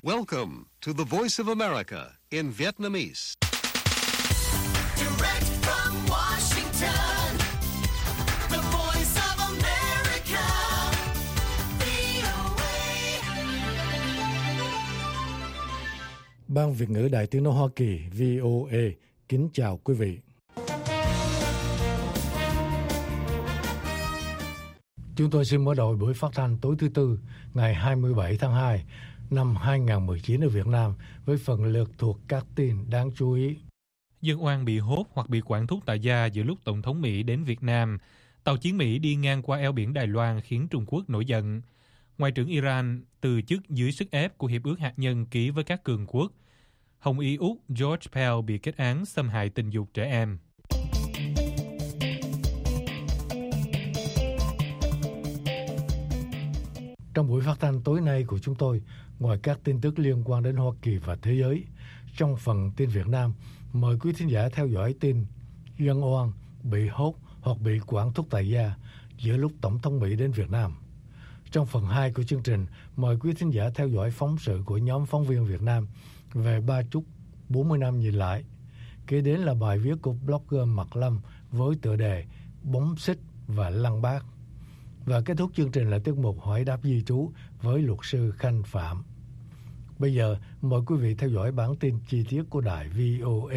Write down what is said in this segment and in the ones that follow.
Welcome to the Voice of America in Vietnamese. Direct from Washington, the Voice of America, VOA. Ban Việt ngữ Đài Tiếng nói Hoa Kỳ VOA kính chào quý vị. Chúng tôi xin mở đầu buổi phát thanh tối thứ Tư ngày 27 tháng 2 năm 2019 ở Việt Nam với phần lượt thuộc các tin đáng chú ý. Dân oan bị hốt hoặc bị quản thúc tại gia giữa lúc Tổng thống Mỹ đến Việt Nam. Tàu chiến Mỹ đi ngang qua eo biển Đài Loan khiến Trung Quốc nổi giận. Ngoại trưởng Iran từ chức dưới sức ép của Hiệp ước Hạt nhân ký với các cường quốc. Hồng y Úc George Pell bị kết án xâm hại tình dục trẻ em. Trong buổi phát thanh tối nay của chúng tôi, ngoài các tin tức liên quan đến Hoa Kỳ và thế giới, trong phần tin Việt Nam, mời quý thính giả theo dõi tin dân oan bị hốt hoặc bị quản thúc tại gia giữa lúc Tổng thống Mỹ đến Việt Nam. Trong phần 2 của chương trình, mời quý thính giả theo dõi phóng sự của nhóm phóng viên Việt Nam về Ba Chúc 40 năm nhìn lại. Kế đến là bài viết của blogger Mạc Lâm với tựa đề Bóng xích và Lăng Bác. Và kết thúc chương trình là tiết mục hỏi đáp di trú với luật sư Khanh Phạm. Bây giờ mời quý vị theo dõi bản tin chi tiết của đài VOA.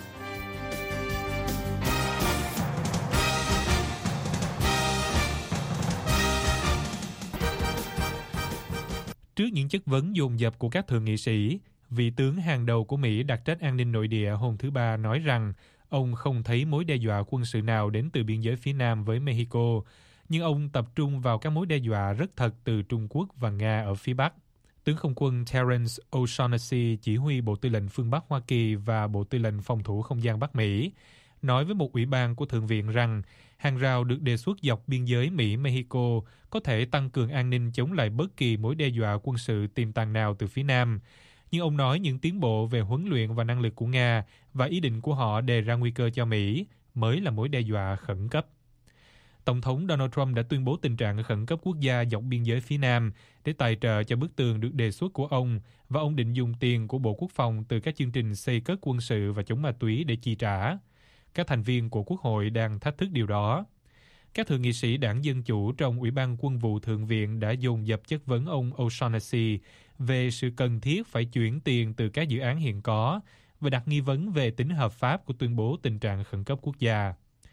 Trước những chất vấn dồn dập của các thượng nghị sĩ, vị tướng hàng đầu của Mỹ đặc trách an ninh nội địa hôm thứ Ba nói rằng ông không thấy mối đe dọa quân sự nào đến từ biên giới phía Nam với Mexico, nhưng ông tập trung vào các mối đe dọa rất thật từ Trung Quốc và Nga ở phía Bắc. Tướng không quân Terence O'Shaughnessy, chỉ huy Bộ Tư lệnh phương Bắc Hoa Kỳ và Bộ Tư lệnh Phòng thủ Không gian Bắc Mỹ, nói với một ủy ban của Thượng viện rằng hàng rào được đề xuất dọc biên giới Mỹ-Mexico có thể tăng cường an ninh chống lại bất kỳ mối đe dọa quân sự tiềm tàng nào từ phía Nam. Nhưng ông nói những tiến bộ về huấn luyện và năng lực của Nga và ý định của họ đề ra nguy cơ cho Mỹ mới là mối đe dọa khẩn cấp. Tổng thống Donald Trump đã tuyên bố tình trạng khẩn cấp quốc gia dọc biên giới phía Nam để tài trợ cho bức tường được đề xuất của ông, và ông định dùng tiền của Bộ Quốc phòng từ các chương trình xây cất quân sự và chống ma túy để chi trả. Các thành viên của Quốc hội đang thách thức điều đó. Các thượng nghị sĩ đảng Dân Chủ trong Ủy ban Quân vụ Thượng viện đã dồn dập chất vấn ông O'Shaughnessy về sự cần thiết phải chuyển tiền từ các dự án hiện có và đặt nghi vấn về tính hợp pháp của tuyên bố tình trạng khẩn cấp quốc gia.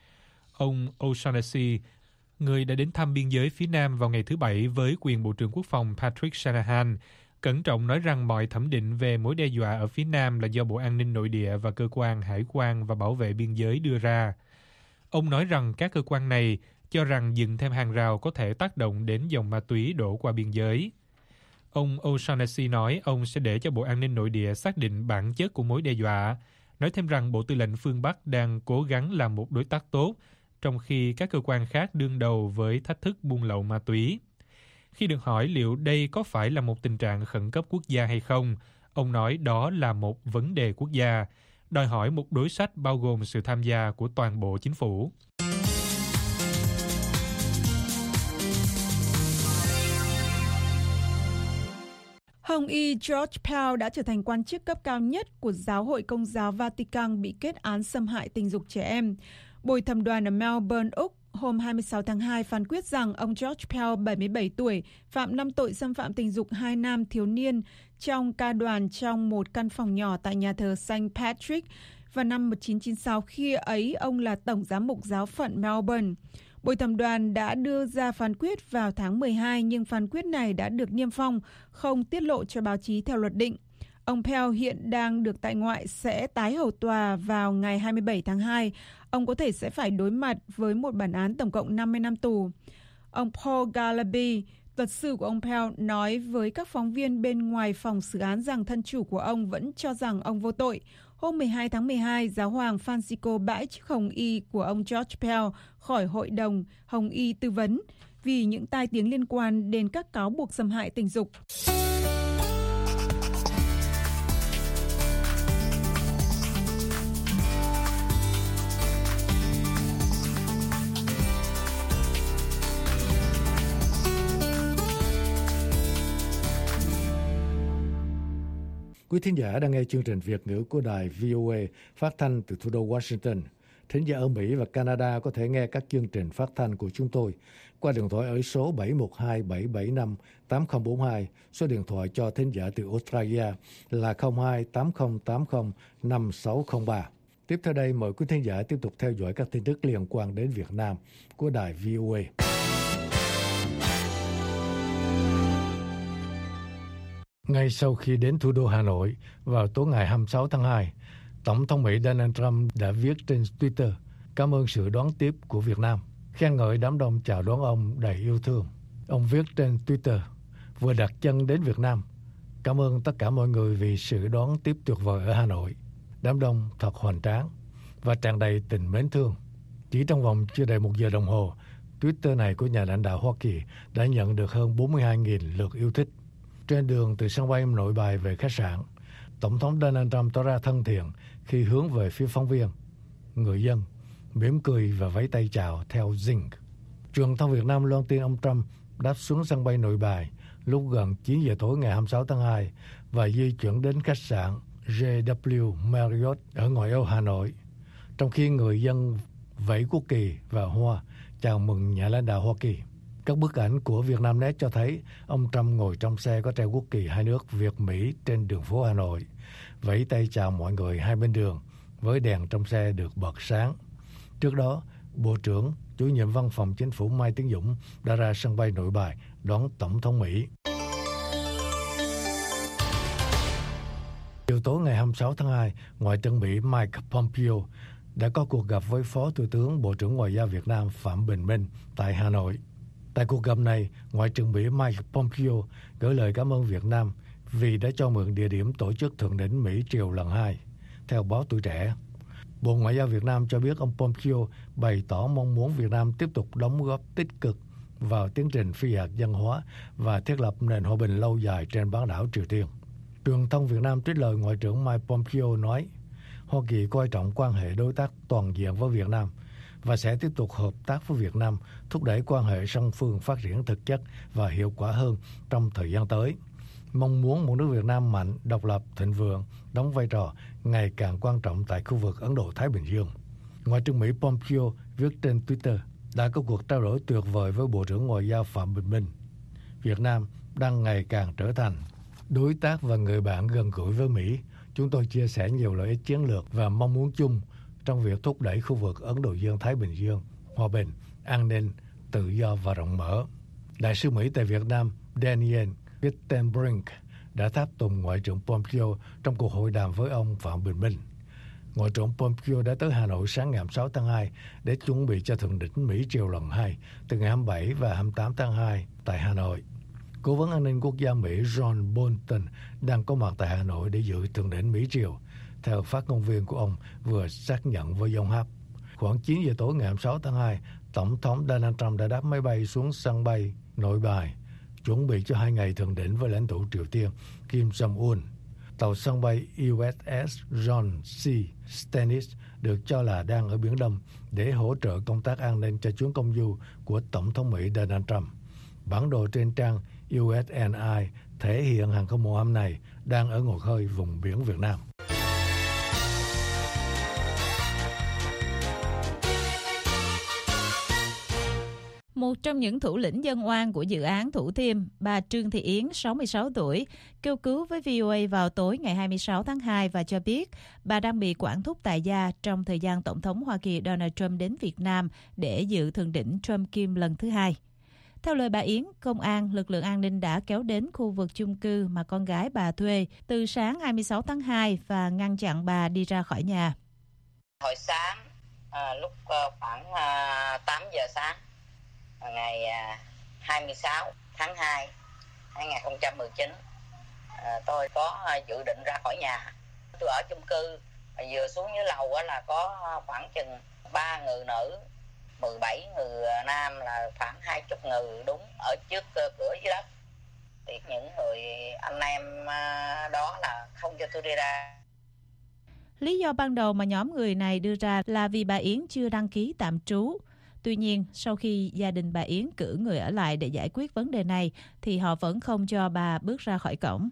Ông O'Shaughnessy, người đã đến thăm biên giới phía Nam vào ngày thứ Bảy với quyền Bộ trưởng Quốc phòng Patrick Shanahan, cẩn trọng nói rằng mọi thẩm định về mối đe dọa ở phía Nam là do Bộ An ninh Nội địa và Cơ quan Hải quan và Bảo vệ Biên giới đưa ra. Ông nói rằng các cơ quan này cho rằng dựng thêm hàng rào có thể tác động đến dòng ma túy đổ qua biên giới. Ông O'Shaughnessy nói ông sẽ để cho Bộ An ninh Nội địa xác định bản chất của mối đe dọa, nói thêm rằng Bộ Tư lệnh phương Bắc đang cố gắng làm một đối tác tốt, trong khi các cơ quan khác đương đầu với thách thức buôn lậu ma túy. Khi được hỏi liệu đây có phải là một tình trạng khẩn cấp quốc gia hay không, ông nói đó là một vấn đề quốc gia, đòi hỏi một đối sách bao gồm sự tham gia của toàn bộ chính phủ. Hồng y George Pell đã trở thành quan chức cấp cao nhất của Giáo hội Công giáo Vatican bị kết án xâm hại tình dục trẻ em. Bồi thẩm đoàn ở Melbourne, Úc hôm 26 tháng 2 phán quyết rằng ông George Pell, 77 tuổi, phạm 5 tội xâm phạm tình dục 2 nam thiếu niên trong ca đoàn trong một căn phòng nhỏ tại nhà thờ St. Patrick vào năm 1996, khi ấy ông là Tổng giám mục giáo phận Melbourne. Bồi thẩm đoàn đã đưa ra phán quyết vào tháng 12, nhưng phán quyết này đã được niêm phong, không tiết lộ cho báo chí theo luật định. Ông Pell hiện đang được tại ngoại, sẽ tái hầu tòa vào ngày 27 tháng 2. Ông có thể sẽ phải đối mặt với một bản án tổng cộng 50 năm tù. Ông Paul Galaby, luật sư của ông Pell, nói với các phóng viên bên ngoài phòng xử án rằng thân chủ của ông vẫn cho rằng ông vô tội. Hôm 12 tháng 12, Giáo hoàng Francisco bãi chức Hồng y của ông George Pell khỏi Hội đồng Hồng y tư vấn vì những tai tiếng liên quan đến các cáo buộc xâm hại tình dục. Quý thính giả đang nghe chương trình Việt ngữ của đài VOA phát thanh từ thủ đô Washington. Thính giả ở Mỹ và Canada có thể nghe các chương trình phát thanh của chúng tôi qua điện thoại ở số 712-775-8042, số điện thoại cho thính giả từ Australia là 02-8080-5603. Tiếp theo đây, mời quý thính giả tiếp tục theo dõi các tin tức liên quan đến Việt Nam của đài VOA. Ngay sau khi đến thủ đô Hà Nội vào tối ngày 26 tháng 2, Tổng thống Mỹ Donald Trump đã viết trên Twitter cảm ơn sự đón tiếp của Việt Nam, khen ngợi đám đông chào đón ông đầy yêu thương. Ông viết trên Twitter, vừa đặt chân đến Việt Nam, cảm ơn tất cả mọi người vì sự đón tiếp tuyệt vời ở Hà Nội. Đám đông thật hoành tráng và tràn đầy tình mến thương. Chỉ trong vòng chưa đầy 1 giờ đồng hồ, Twitter này của nhà lãnh đạo Hoa Kỳ đã nhận được hơn 42.000 lượt yêu thích. Trên đường từ sân bay Nội Bài về khách sạn, Tổng thống Donald Trump tỏ ra thân thiện khi hướng về phía phóng viên, người dân, mỉm cười và vẫy tay chào theo Zing. Truyền thông Việt Nam loan tin ông Trump đáp xuống sân bay Nội Bài lúc gần 9 giờ tối ngày 26 tháng 2 và di chuyển đến khách sạn JW Marriott ở ngoại ô Hà Nội, trong khi người dân vẫy quốc kỳ và hoa chào mừng nhà lãnh đạo Hoa Kỳ. Các bức ảnh của Vietnamnet cho thấy ông Trump ngồi trong xe có treo quốc kỳ hai nước Việt-Mỹ trên đường phố Hà Nội, vẫy tay chào mọi người hai bên đường với đèn trong xe được bật sáng. Trước đó, Bộ trưởng, chủ nhiệm văn phòng chính phủ Mai Tiến Dũng đã ra sân bay Nội Bài đón Tổng thống Mỹ. Chiều tối ngày 26 tháng 2, Ngoại trưởng Mỹ Mike Pompeo đã có cuộc gặp với Phó Thủ tướng Bộ trưởng Ngoại giao Việt Nam Phạm Bình Minh tại Hà Nội. Tại cuộc gặp này, Ngoại trưởng Mỹ Mike Pompeo gửi lời cảm ơn Việt Nam vì đã cho mượn địa điểm tổ chức thượng đỉnh Mỹ-Triều lần 2, theo báo Tuổi Trẻ. Bộ Ngoại giao Việt Nam cho biết ông Pompeo bày tỏ mong muốn Việt Nam tiếp tục đóng góp tích cực vào tiến trình phi hạt nhân hóa và thiết lập nền hòa bình lâu dài trên bán đảo Triều Tiên. Truyền thông Việt Nam trích lời Ngoại trưởng Mike Pompeo nói, Hoa Kỳ coi trọng quan hệ đối tác toàn diện với Việt Nam và sẽ tiếp tục hợp tác với Việt Nam, thúc đẩy quan hệ song phương phát triển thực chất và hiệu quả hơn trong thời gian tới. Mong muốn một nước Việt Nam mạnh, độc lập, thịnh vượng, đóng vai trò ngày càng quan trọng tại khu vực Ấn Độ-Thái Bình Dương. Ngoại trưởng Mỹ Pompeo viết trên Twitter đã có cuộc trao đổi tuyệt vời với Bộ trưởng Ngoại giao Phạm Bình Minh. Việt Nam đang ngày càng trở thành đối tác và người bạn gần gũi với Mỹ. Chúng tôi chia sẻ nhiều lợi ích chiến lược và mong muốn chung trong việc thúc đẩy khu vực Ấn Độ Dương-Thái Bình Dương, hòa bình, an ninh, tự do và rộng mở. Đại sứ Mỹ tại Việt Nam Daniel Gittenbrink đã tháp tùng Ngoại trưởng Pompeo trong cuộc hội đàm với ông Phạm Bình Minh. Ngoại trưởng Pompeo đã tới Hà Nội sáng ngày 26 tháng 2 để chuẩn bị cho thượng đỉnh Mỹ-Triều lần 2 từ ngày 27 và 28 tháng 2 tại Hà Nội. Cố vấn an ninh quốc gia Mỹ John Bolton đang có mặt tại Hà Nội để dự thượng đỉnh Mỹ-Triều, theo phát ngôn viên của ông vừa xác nhận với Yonhap. Khoảng 9 giờ tối ngày 26 tháng 2, Tổng thống Donald Trump đã đáp máy bay xuống sân bay Nội Bài, chuẩn bị cho 2 ngày thượng đỉnh với lãnh tụ Triều Tiên Kim Jong-un. Tàu sân bay USS John C. Stennis được cho là đang ở Biển Đông để hỗ trợ công tác an ninh cho chuyến công du của Tổng thống Mỹ Donald Trump. Bản đồ trên trang USNI thể hiện hàng không mẫu hạm này đang ở ngoài khơi vùng biển Việt Nam. Một trong những thủ lĩnh dân oan của dự án Thủ Thiêm, bà Trương Thị Yến, 66 tuổi, kêu cứu với VOA vào tối ngày 26 tháng 2 và cho biết bà đang bị quản thúc tại gia trong thời gian Tổng thống Hoa Kỳ Donald Trump đến Việt Nam để dự thượng đỉnh Trump-Kim lần thứ 2. Theo lời bà Yến, công an, lực lượng an ninh đã kéo đến khu vực chung cư mà con gái bà thuê từ sáng 26 tháng 2 và ngăn chặn bà đi ra khỏi nhà. Hồi sáng, lúc khoảng 8 giờ sáng, ngày 26 tháng 2, 2019, tôi có dự định ra khỏi nhà. Tôi ở chung cư, vừa xuống dưới lầu là có khoảng chừng 3 người nữ, 17 người nam, là khoảng 20 người đúng ở trước cửa dưới đất. Thì những người anh em đó là không cho tôi đi ra. Lý do ban đầu mà nhóm người này đưa ra là vì bà Yến chưa đăng ký tạm trú. Tuy nhiên, sau khi gia đình bà Yến cử người ở lại để giải quyết vấn đề này, thì họ vẫn không cho bà bước ra khỏi cổng.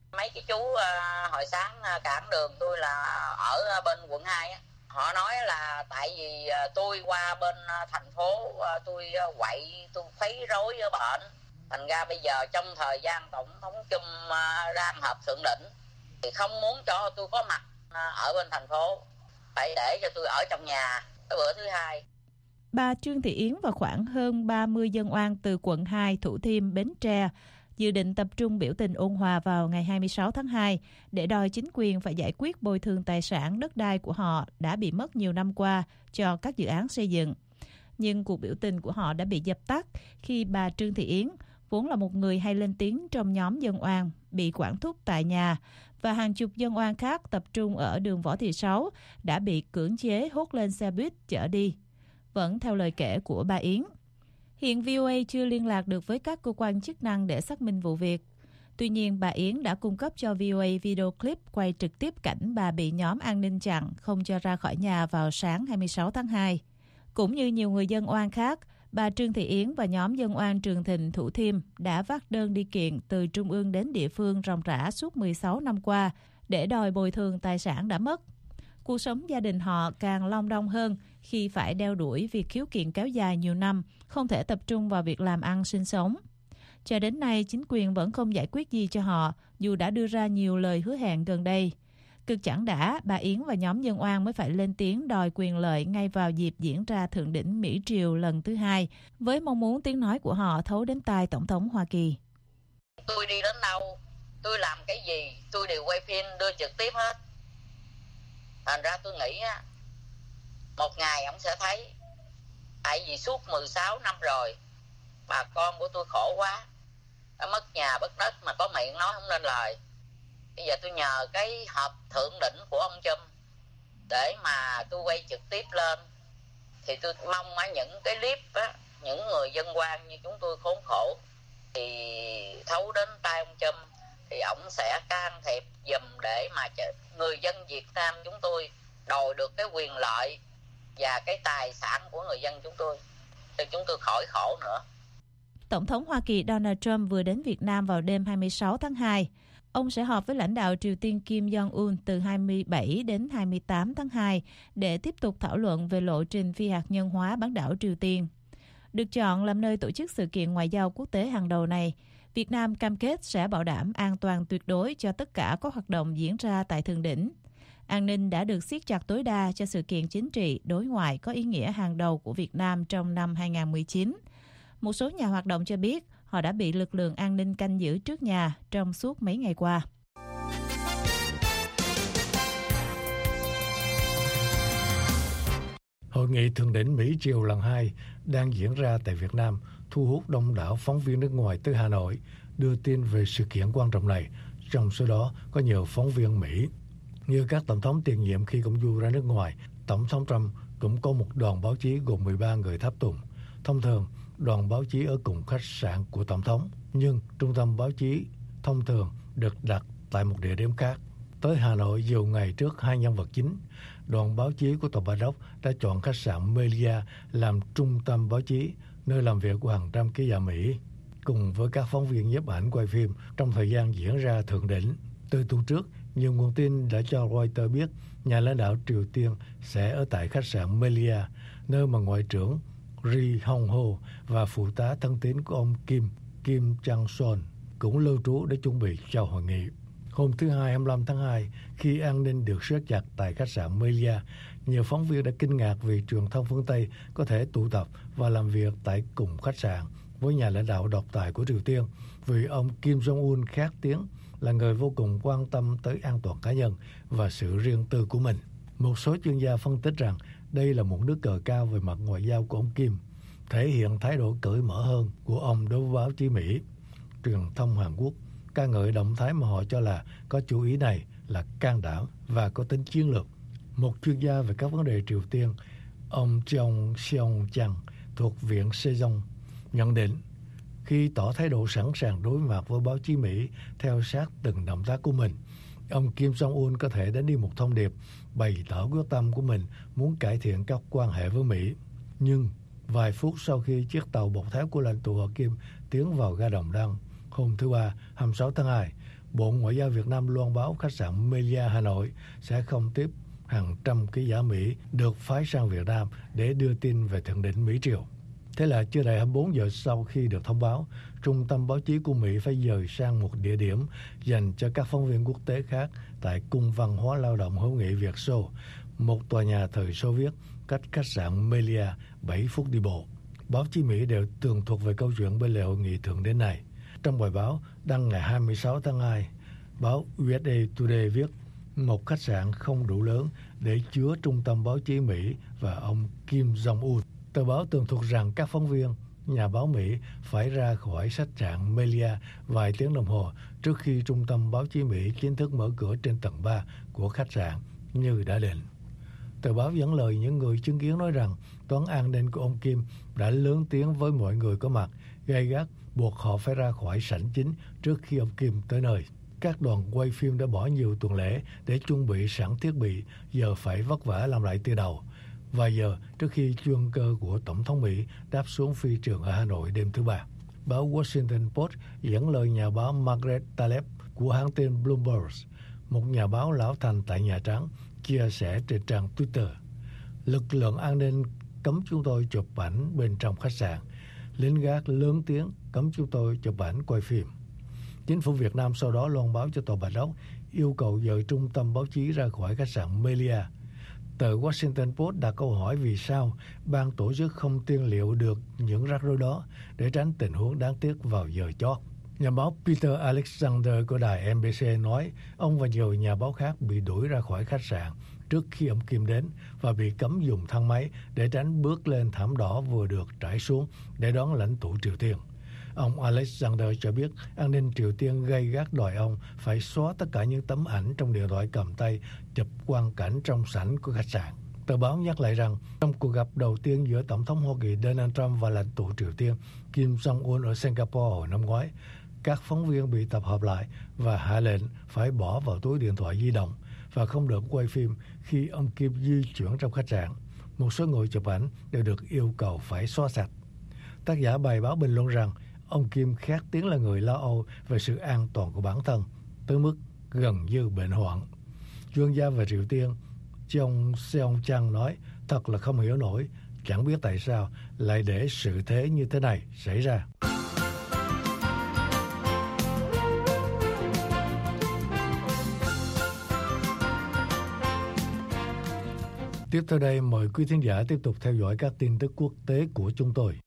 Mấy cái chú hồi sáng cản đường tôi là ở bên quận 2 á. Họ nói là tại vì tôi qua bên thành phố, tôi quậy, tôi khuấy rối với bệnh. Thành ra bây giờ trong thời gian Tổng thống Trump đang họp thượng đỉnh thì không muốn cho tôi có mặt ở bên thành phố, phải để cho tôi ở trong nhà cái bữa thứ hai. Bà Trương Thị Yến và khoảng hơn 30 dân oan từ quận 2, Thủ Thiêm, Bến Tre dự định tập trung biểu tình ôn hòa vào ngày 26 tháng 2 để đòi chính quyền phải giải quyết bồi thường tài sản đất đai của họ đã bị mất nhiều năm qua cho các dự án xây dựng. Nhưng cuộc biểu tình của họ đã bị dập tắt khi bà Trương Thị Yến, vốn là một người hay lên tiếng trong nhóm dân oan, bị quản thúc tại nhà, và hàng chục dân oan khác tập trung ở đường Võ Thị Sáu đã bị cưỡng chế hốt lên xe buýt chở đi. Vẫn theo lời kể của bà Yến. Hiện VOA chưa liên lạc được với các cơ quan chức năng để xác minh vụ việc. Tuy nhiên, bà Yến đã cung cấp cho VOA video clip quay trực tiếp cảnh bà bị nhóm an ninh chặn không cho ra khỏi nhà vào sáng 26 tháng 2. Cũng như nhiều người dân oan khác, bà Trương Thị Yến và nhóm dân oan Trường Thịnh, Thủ Thiêm đã vác đơn đi kiện từ trung ương đến địa phương ròng rã suốt 16 năm qua để đòi bồi thường tài sản đã mất. Cuộc sống gia đình họ càng long đong hơn khi phải đeo đuổi việc khiếu kiện kéo dài nhiều năm, không thể tập trung vào việc làm ăn sinh sống. Cho đến nay, chính quyền vẫn không giải quyết gì cho họ, dù đã đưa ra nhiều lời hứa hẹn gần đây. Cực chẳng đã, bà Yến và nhóm dân oan mới phải lên tiếng đòi quyền lợi ngay vào dịp diễn ra thượng đỉnh Mỹ-Triều lần thứ hai, với mong muốn tiếng nói của họ thấu đến tai Tổng thống Hoa Kỳ. Tôi đi đến đâu, tôi làm cái gì, tôi đều quay phim đưa trực tiếp hết. Thành ra tôi nghĩ một ngày ông sẽ thấy. Tại vì suốt 16 năm rồi, bà con của tôi khổ quá, đã mất nhà mất đất mà có miệng nói không nên lời. Bây giờ tôi nhờ cái họp thượng đỉnh của ông Trump để mà tôi quay trực tiếp lên. Thì tôi mong những cái clip những người dân oan như chúng tôi khốn khổ thì thấu đến tai ông Trump, thì ổng sẽ can thiệp giùm để mà người dân Việt Nam chúng tôi đòi được cái quyền lợi và cái tài sản của người dân chúng tôi, thì chúng tôi khỏi khổ nữa. Tổng thống Hoa Kỳ Donald Trump vừa đến Việt Nam vào đêm 26 tháng 2. Ông sẽ họp với lãnh đạo Triều Tiên Kim Jong-un từ 27 đến 28 tháng 2 để tiếp tục thảo luận về lộ trình phi hạt nhân hóa bán đảo Triều Tiên. Được chọn làm nơi tổ chức sự kiện ngoại giao quốc tế hàng đầu này, Việt Nam cam kết sẽ bảo đảm an toàn tuyệt đối cho tất cả các hoạt động diễn ra tại thượng đỉnh. An ninh đã được siết chặt tối đa cho sự kiện chính trị đối ngoại có ý nghĩa hàng đầu của Việt Nam trong năm 2019. Một số nhà hoạt động cho biết họ đã bị lực lượng an ninh canh giữ trước nhà trong suốt mấy ngày qua. Hội nghị thượng đỉnh Mỹ-Triều lần 2 đang diễn ra tại Việt Nam thu hút đông đảo phóng viên nước ngoài tới Hà Nội đưa tin về sự kiện quan trọng này. Trong số đó có nhiều phóng viên Mỹ. Như các tổng thống tiền nhiệm khi công du ra nước ngoài, Tổng thống Trump cũng có một đoàn báo chí gồm 13 người tháp tùng. Thông thường, đoàn báo chí ở cùng khách sạn của Tổng thống, nhưng trung tâm báo chí thông thường được đặt tại một địa điểm khác. Tới Hà Nội nhiều ngày trước hai nhân vật chính, đoàn báo chí của Tòa Bạch Ốc đã chọn khách sạn Melia làm trung tâm báo chí, nơi làm việc của hàng trăm ký giả Mỹ, cùng với các phóng viên nhiếp ảnh quay phim trong thời gian diễn ra thượng đỉnh. Từ tuần trước, nhiều nguồn tin đã cho Reuters biết nhà lãnh đạo Triều Tiên sẽ ở tại khách sạn Melia, nơi mà Ngoại trưởng Ri Hong Ho và phụ tá thân tín của ông Kim Chang-son cũng lưu trú để chuẩn bị cho hội nghị. Hôm thứ Hai 25 tháng 2, khi an ninh được siết chặt tại khách sạn Melia, nhiều phóng viên đã kinh ngạc vì truyền thông phương Tây có thể tụ tập và làm việc tại cùng khách sạn với nhà lãnh đạo độc tài của Triều Tiên, vì ông Kim Jong-un khét tiếng là người vô cùng quan tâm tới an toàn cá nhân và sự riêng tư của mình. Một số chuyên gia phân tích rằng đây là một nước cờ cao về mặt ngoại giao của ông Kim, thể hiện thái độ cởi mở hơn của ông đối với báo chí Mỹ. Truyền thông Hàn Quốc ca ngợi động thái mà họ cho là có chủ ý này là can đảm và có tính chiến lược. Một chuyên gia về các vấn đề Triều Tiên, ông Jong Seong Chang thuộc Viện Sejong nhận định, khi tỏ thái độ sẵn sàng đối mặt với báo chí Mỹ theo sát từng động tác của mình, ông Kim Jong-un có thể đánh đi một thông điệp bày tỏ quyết tâm của mình muốn cải thiện các quan hệ với Mỹ. Nhưng vài phút sau khi chiếc tàu bọc thép của lãnh tụ họ Kim tiến vào ga Đồng Đăng hôm thứ Ba 26 tháng 2, Bộ Ngoại giao Việt Nam loan báo khách sạn Melia Hà Nội sẽ không tiếp hàng trăm ký giả Mỹ được phái sang Việt Nam để đưa tin về thượng đỉnh Mỹ Triều. Thế là chưa đầy 24 giờ sau khi được thông báo, trung tâm báo chí của Mỹ phải dời sang một địa điểm dành cho các phóng viên quốc tế khác tại Cung văn hóa lao động hữu nghị Việt Xô, một tòa nhà thời Xô Viết cách khách sạn Melia 7 phút đi bộ. Báo chí Mỹ đều tường thuật về câu chuyện bên lề hội nghị thượng đỉnh này. Trong bài báo đăng ngày 26 tháng 2, báo USA Today viết một khách sạn không đủ lớn để chứa trung tâm báo chí Mỹ và ông Kim Jong-un. Tờ báo tường thuật rằng các phóng viên, nhà báo Mỹ phải ra khỏi khách sạn Melia vài tiếng đồng hồ trước khi trung tâm báo chí Mỹ chính thức mở cửa trên tầng 3 của khách sạn như đã định. Tờ báo dẫn lời những người chứng kiến nói rằng toán an ninh của ông Kim đã lớn tiếng với mọi người có mặt, gay gắt buộc họ phải ra khỏi sảnh chính trước khi ông Kim tới nơi. Các đoàn quay phim đã bỏ nhiều tuần lễ để chuẩn bị sẵn thiết bị, giờ phải vất vả làm lại từ đầu. Vài giờ trước khi chuyên cơ của Tổng thống Mỹ đáp xuống phi trường ở Hà Nội đêm thứ Ba. Báo Washington Post dẫn lời nhà báo Margaret Taleb của hãng tin Bloomberg, một nhà báo lão thành tại Nhà Trắng, chia sẻ trên trang Twitter. Lực lượng an ninh cấm chúng tôi chụp ảnh bên trong khách sạn. Lính gác lớn tiếng cấm chúng tôi chụp ảnh quay phim. Chính phủ Việt Nam sau đó loan báo cho Tòa Bạch Ốc yêu cầu dời trung tâm báo chí ra khỏi khách sạn Melia. Tờ Washington Post đặt câu hỏi vì sao ban tổ chức không tiên liệu được những rắc rối đó để tránh tình huống đáng tiếc vào giờ chót. Nhà báo Peter Alexander của đài NBC nói ông và nhiều nhà báo khác bị đuổi ra khỏi khách sạn trước khi ông Kim đến và bị cấm dùng thang máy để tránh bước lên thảm đỏ vừa được trải xuống để đón lãnh tụ Triều Tiên. Ông Alexander cho biết an ninh Triều Tiên gay gắt đòi ông phải xóa tất cả những tấm ảnh trong điện thoại cầm tay chụp quang cảnh trong sảnh của khách sạn. Tờ báo nhắc lại rằng trong cuộc gặp đầu tiên giữa Tổng thống Hoa Kỳ Donald Trump và lãnh tụ Triều Tiên Kim Jong-un ở Singapore hồi năm ngoái, các phóng viên bị tập hợp lại và hạ lệnh phải bỏ vào túi điện thoại di động và không được quay phim khi ông Kim di chuyển trong khách sạn. Một số người chụp ảnh đều được yêu cầu phải xóa sạch. Tác giả bài báo bình luận rằng ông Kim khét tiếng là người lo âu về sự an toàn của bản thân, tới mức gần như bệnh hoạn. Chuyên gia về Triều Tiên Jong Seong Chang nói thật là không hiểu nổi, chẳng biết tại sao lại để sự thế như thế này xảy ra. Tiếp theo đây, mời quý thính giả tiếp tục theo dõi các tin tức quốc tế của chúng tôi.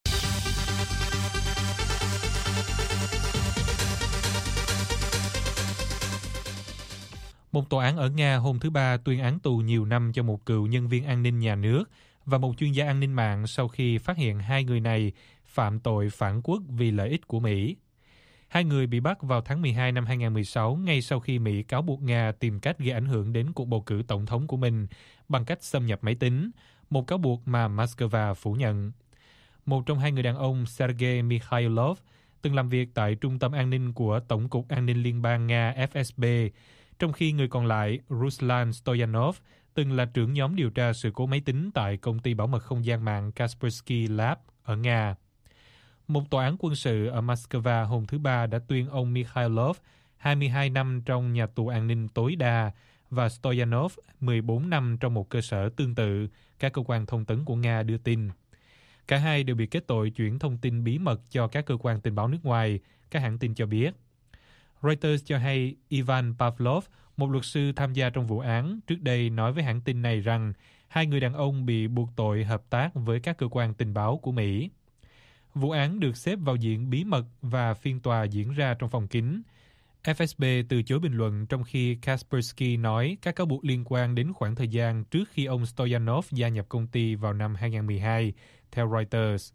Một tòa án ở Nga hôm thứ Ba tuyên án tù nhiều năm cho một cựu nhân viên an ninh nhà nước và một chuyên gia an ninh mạng sau khi phát hiện hai người này phạm tội phản quốc vì lợi ích của Mỹ. Hai người bị bắt vào tháng 12 năm 2016 ngay sau khi Mỹ cáo buộc Nga tìm cách gây ảnh hưởng đến cuộc bầu cử tổng thống của mình bằng cách xâm nhập máy tính, một cáo buộc mà Moscow phủ nhận. Một trong hai người đàn ông, Sergei Mikhailov, từng làm việc tại Trung tâm An ninh của Tổng cục An ninh Liên bang Nga FSB, trong khi người còn lại, Ruslan Stoyanov, từng là trưởng nhóm điều tra sự cố máy tính tại công ty bảo mật không gian mạng Kaspersky Lab ở Nga. Một tòa án quân sự ở Moscow hôm thứ Ba đã tuyên ông Mikhailov 22 năm trong nhà tù an ninh tối đa và Stoyanov 14 năm trong một cơ sở tương tự, các cơ quan thông tấn của Nga đưa tin. Cả hai đều bị kết tội chuyển thông tin bí mật cho các cơ quan tình báo nước ngoài, các hãng tin cho biết. Reuters cho hay Ivan Pavlov, một luật sư tham gia trong vụ án, trước đây nói với hãng tin này rằng hai người đàn ông bị buộc tội hợp tác với các cơ quan tình báo của Mỹ. Vụ án được xếp vào diện bí mật và phiên tòa diễn ra trong phòng kín. FSB từ chối bình luận trong khi Kaspersky nói các cáo buộc liên quan đến khoảng thời gian trước khi ông Stoyanov gia nhập công ty vào năm 2012, theo Reuters.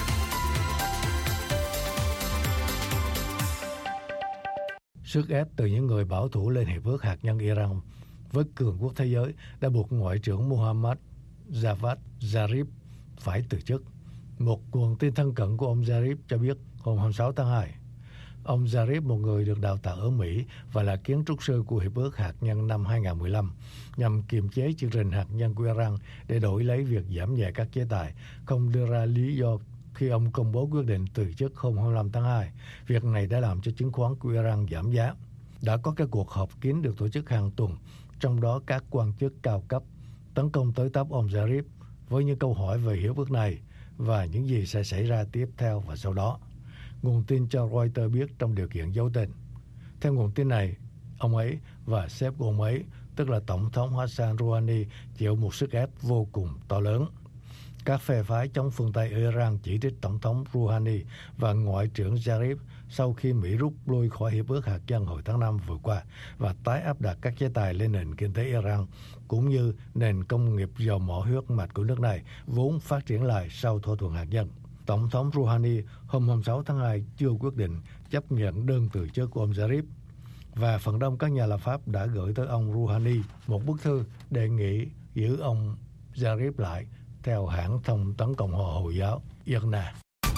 Sức ép từ những người bảo thủ lên Hiệp ước Hạt nhân Iran với cường quốc thế giới đã buộc Ngoại trưởng Mohammad Javad Zarif phải từ chức. Một nguồn tin thân cận của ông Zarif cho biết hôm 26 tháng 2. Ông Zarif, một người được đào tạo ở Mỹ và là kiến trúc sư của Hiệp ước Hạt nhân năm 2015, nhằm kiềm chế chương trình hạt nhân của Iran để đổi lấy việc giảm nhẹ các chế tài, không đưa ra lý do khi ông công bố quyết định từ chức hôm 25 tháng 2. Việc này đã làm cho chứng khoán của Iran giảm giá. Đã có các cuộc họp kín được tổ chức hàng tuần, trong đó các quan chức cao cấp tấn công tới tấp ông Zarif với những câu hỏi về hiệp ước này và những gì sẽ xảy ra tiếp theo và sau đó. Nguồn tin cho Reuters biết trong điều kiện giấu tên. Theo nguồn tin này, ông ấy và sếp của ông ấy, tức là Tổng thống Hassan Rouhani, chịu một sức ép vô cùng to lớn. Các phe phái chống phương Tây ở Iran chỉ trích Tổng thống Rouhani và Ngoại trưởng Zarif sau khi Mỹ rút lui khỏi hiệp ước hạt nhân hồi tháng 5 vừa qua và tái áp đặt các chế tài lên nền kinh tế Iran, cũng như nền công nghiệp dầu mỏ huyết mạch của nước này vốn phát triển lại sau thỏa thuận hạt nhân. Tổng thống Rouhani hôm 26 tháng 2 chưa quyết định chấp nhận đơn từ chức của ông Zarif, và phần đông các nhà lập pháp đã gửi tới ông Rouhani một bức thư đề nghị giữ ông Zarif lại, theo hãng thông tấn Cộng hòa Hồi giáo IRNA.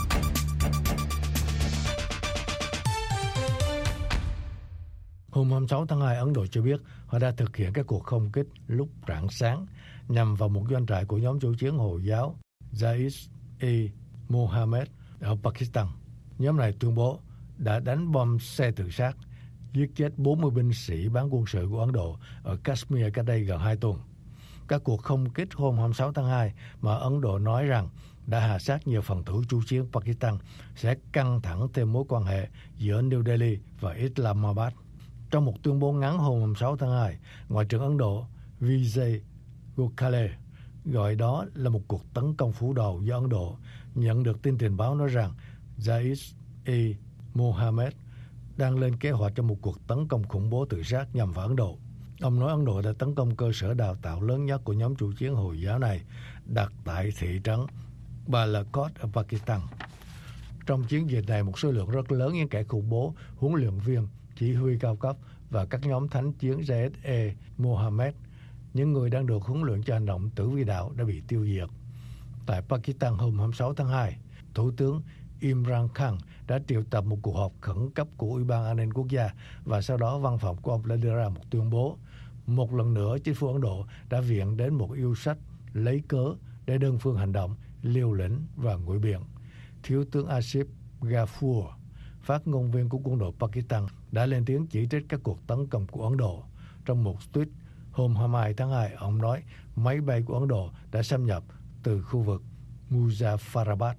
Hôm 26 tháng 2, Ấn Độ cho biết họ đã thực hiện các cuộc không kích lúc rạng sáng nhằm vào một doanh trại của nhóm chủ chiến Hồi giáo Jaish-e-Mohammed ở Pakistan. Nhóm này tuyên bố đã đánh bom xe tự sát, giết chết 40 binh sĩ bán quân sự của Ấn Độ ở Kashmir cách đây gần 2 tuần. Các cuộc không kích hôm 26 tháng 2 mà Ấn Độ nói rằng đã hạ sát nhiều phần tử chủ chiến Pakistan sẽ căng thẳng thêm mối quan hệ giữa New Delhi và Islamabad. Trong một tuyên bố ngắn hôm 26 tháng 2, Ngoại trưởng Ấn Độ Vijay Gokhale gọi đó là một cuộc tấn công phủ đầu do Ấn Độ nhận được tin tình báo nói rằng Jaish-e-Mohammed đang lên kế hoạch cho một cuộc tấn công khủng bố tự sát nhằm vào Ấn Độ. Ông nói Ấn Độ đã tấn công cơ sở đào tạo lớn nhất của nhóm chủ chiến Hồi giáo này đặt tại thị trấn Balakot ở Pakistan. Trong chiến dịch này, một số lượng rất lớn những kẻ khủng bố, huấn luyện viên, chỉ huy cao cấp và các nhóm thánh chiến Jaish-e-Mohammed, những người đang được huấn luyện cho hành động tử vi đạo, đã bị tiêu diệt. Tại Pakistan hôm 26 tháng 2, Thủ tướng Imran Khan đã triệu tập một cuộc họp khẩn cấp của Ủy ban An ninh Quốc gia và sau đó văn phòng của ông đã đưa ra một tuyên bố. Một lần nữa, chính phủ Ấn Độ đã viện đến một yêu sách lấy cớ để đơn phương hành động, liều lĩnh và ngụy biện. Thiếu tướng Asif Ghafoor, phát ngôn viên của quân đội Pakistan, đã lên tiếng chỉ trích các cuộc tấn công của Ấn Độ. Trong một tweet hôm 22 tháng 2, ông nói máy bay của Ấn Độ đã xâm nhập từ khu vực Muzaffarabad.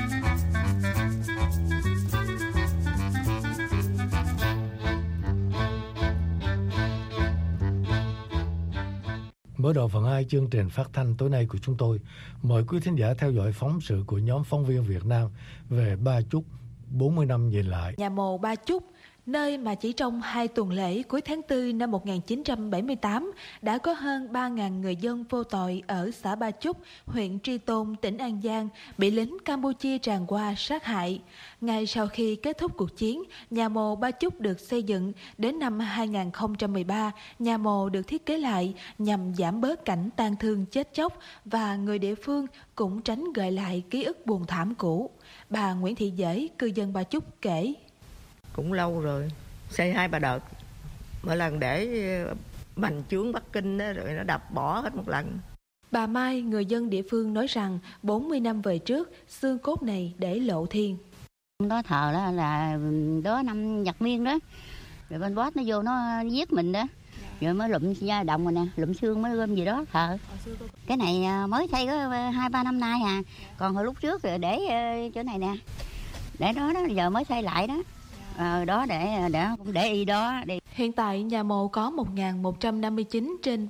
Mở đầu phần 2 chương trình phát thanh tối nay của chúng tôi, mời quý thính giả theo dõi phóng sự của nhóm phóng viên Việt Nam về Ba Chúc 40 năm nhìn lại. Nhà mồ Ba Chúc, nơi mà chỉ trong 2 tuần lễ cuối tháng 4 năm 1978 đã có hơn 3.000 người dân vô tội ở xã Ba Chúc, huyện Tri Tôn, tỉnh An Giang bị lính Campuchia tràn qua sát hại. Ngay sau khi kết thúc cuộc chiến, nhà mồ Ba Chúc được xây dựng. Đến năm 2013, nhà mồ được thiết kế lại nhằm giảm bớt cảnh tang thương chết chóc và người địa phương cũng tránh gợi lại ký ức buồn thảm cũ. Bà Nguyễn Thị Dễ, cư dân Ba Chúc kể. Cũng lâu rồi, xây 2-3 đợt. Mỗi lần để bành trướng Bắc Kinh đó, rồi nó đập bỏ hết một lần. Bà Mai, người dân địa phương nói rằng 40 năm về trước, xương cốt này để lộ thiên. Đó thờ đó là đó năm Nhật Nguyên đó. Rồi bên boss nó vô nó giết mình đó. Rồi mới lụm da đồng rồi nè, lụm xương mới gom gì đó thờ. Cái này mới xây có 2-3 năm nay à. Còn hồi lúc trước rồi để chỗ này nè. Để đó giờ mới xây lại đó. Đó để y đó. Hiện tại nhà mộ có 1.159 trên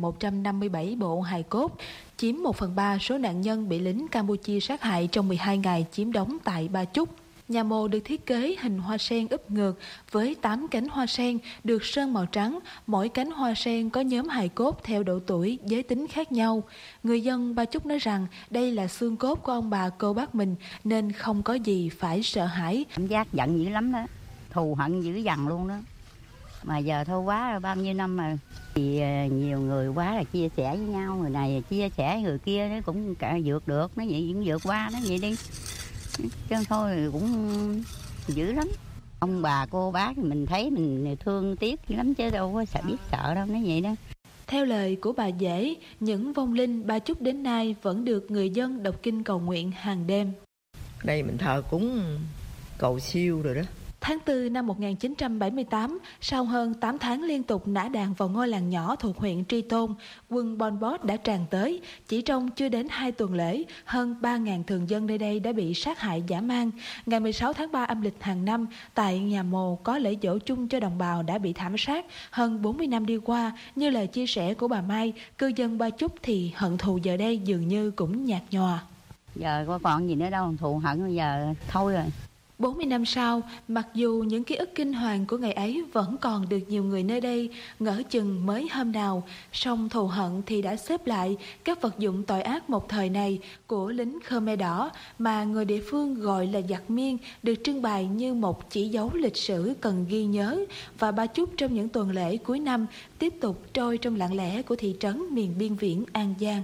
3.157 bộ hài cốt, chiếm 1/3 số nạn nhân bị lính Campuchia sát hại trong 12 ngày chiếm đóng tại Ba Chúc. Nhà mộ được thiết kế hình hoa sen úp ngược với 8 cánh hoa sen được sơn màu trắng. Mỗi cánh hoa sen có nhóm hài cốt theo độ tuổi, giới tính khác nhau. Người dân Ba Chúc nói rằng đây là xương cốt của ông bà cô bác mình nên không có gì phải sợ hãi. Cảm giác giận dữ lắm đó, thù hận dữ dằn luôn đó. Mà giờ thôi quá rồi, bao nhiêu năm mà thì nhiều người quá là chia sẻ với nhau, người này chia sẻ người kia nó cũng cả vượt được, nó vậy cũng vượt qua nó vậy đi. Chứ thôi cũng dữ lắm. Ông bà cô bác thì mình thấy mình thương tiếc lắm chứ đâu có sợ biết sợ đâu, nó vậy đó. Theo lời của bà Dễ, những vong linh Ba Chúc đến nay vẫn được người dân đọc kinh cầu nguyện hàng đêm. Đây mình thờ cúng cầu siêu rồi đó. Tháng 4 năm 1978, sau hơn 8 tháng liên tục nã đạn vào ngôi làng nhỏ thuộc huyện Tri Tôn, quân Pol Pot đã tràn tới. Chỉ trong chưa đến 2 tuần lễ, hơn 3.000 thường dân nơi đây đã bị sát hại dã man. Ngày 16 tháng 3 âm lịch hàng năm, tại nhà mồ có lễ giỗ chung cho đồng bào đã bị thảm sát. Hơn 40 năm đi qua, như lời chia sẻ của bà Mai, cư dân Ba Chúc thì hận thù giờ đây dường như cũng nhạt nhòa. Giờ có còn gì nữa đâu, thù hận giờ thôi rồi. 40 năm sau, mặc dù những ký ức kinh hoàng của ngày ấy vẫn còn được nhiều người nơi đây ngỡ chừng mới hôm nào, song thù hận thì đã xếp lại các vật dụng tội ác một thời này của lính Khmer Đỏ mà người địa phương gọi là giặc miên, được trưng bày như một chỉ dấu lịch sử cần ghi nhớ. Và Ba Chúc trong những tuần lễ cuối năm tiếp tục trôi trong lặng lẽ của thị trấn miền biên viễn An Giang.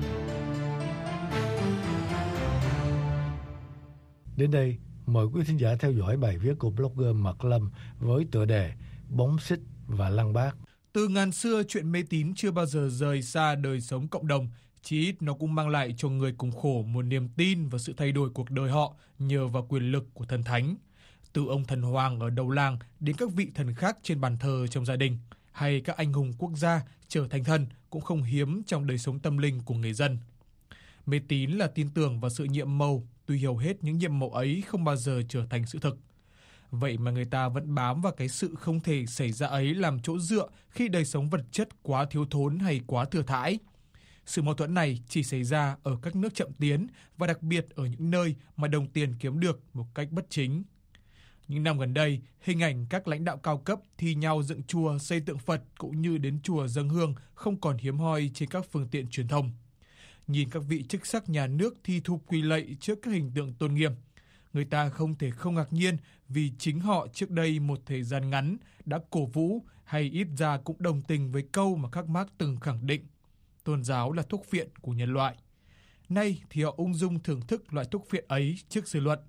Đến đây, mời quý thính giả theo dõi bài viết của blogger Mạc Lâm với tựa đề Bóng xích và Lăng Bác. Từ ngàn xưa, chuyện mê tín chưa bao giờ rời xa đời sống cộng đồng. Chí ít nó cũng mang lại cho người cùng khổ một niềm tin vào sự thay đổi cuộc đời họ nhờ vào quyền lực của thần thánh. Từ ông thần hoàng ở đầu làng đến các vị thần khác trên bàn thờ trong gia đình, hay các anh hùng quốc gia trở thành thần cũng không hiếm trong đời sống tâm linh của người dân. Mê tín là tin tưởng vào sự nhiệm mầu, tuy hầu hết những nhiệm mầu ấy không bao giờ trở thành sự thực. Vậy mà người ta vẫn bám vào cái sự không thể xảy ra ấy làm chỗ dựa khi đời sống vật chất quá thiếu thốn hay quá thừa thãi. Sự mâu thuẫn này chỉ xảy ra ở các nước chậm tiến và đặc biệt ở những nơi mà đồng tiền kiếm được một cách bất chính. Những năm gần đây, hình ảnh các lãnh đạo cao cấp thi nhau dựng chùa, xây tượng Phật cũng như đến chùa dâng hương không còn hiếm hoi trên các phương tiện truyền thông. Nhìn các vị chức sắc nhà nước thi thục quỳ lạy trước các hình tượng tôn nghiêm, người ta không thể không ngạc nhiên vì chính họ trước đây một thời gian ngắn đã cổ vũ hay ít ra cũng đồng tình với câu mà các Mác từng khẳng định: tôn giáo là thuốc phiện của nhân loại. Nay thì họ ung dung thưởng thức loại thuốc phiện ấy trước dư luận.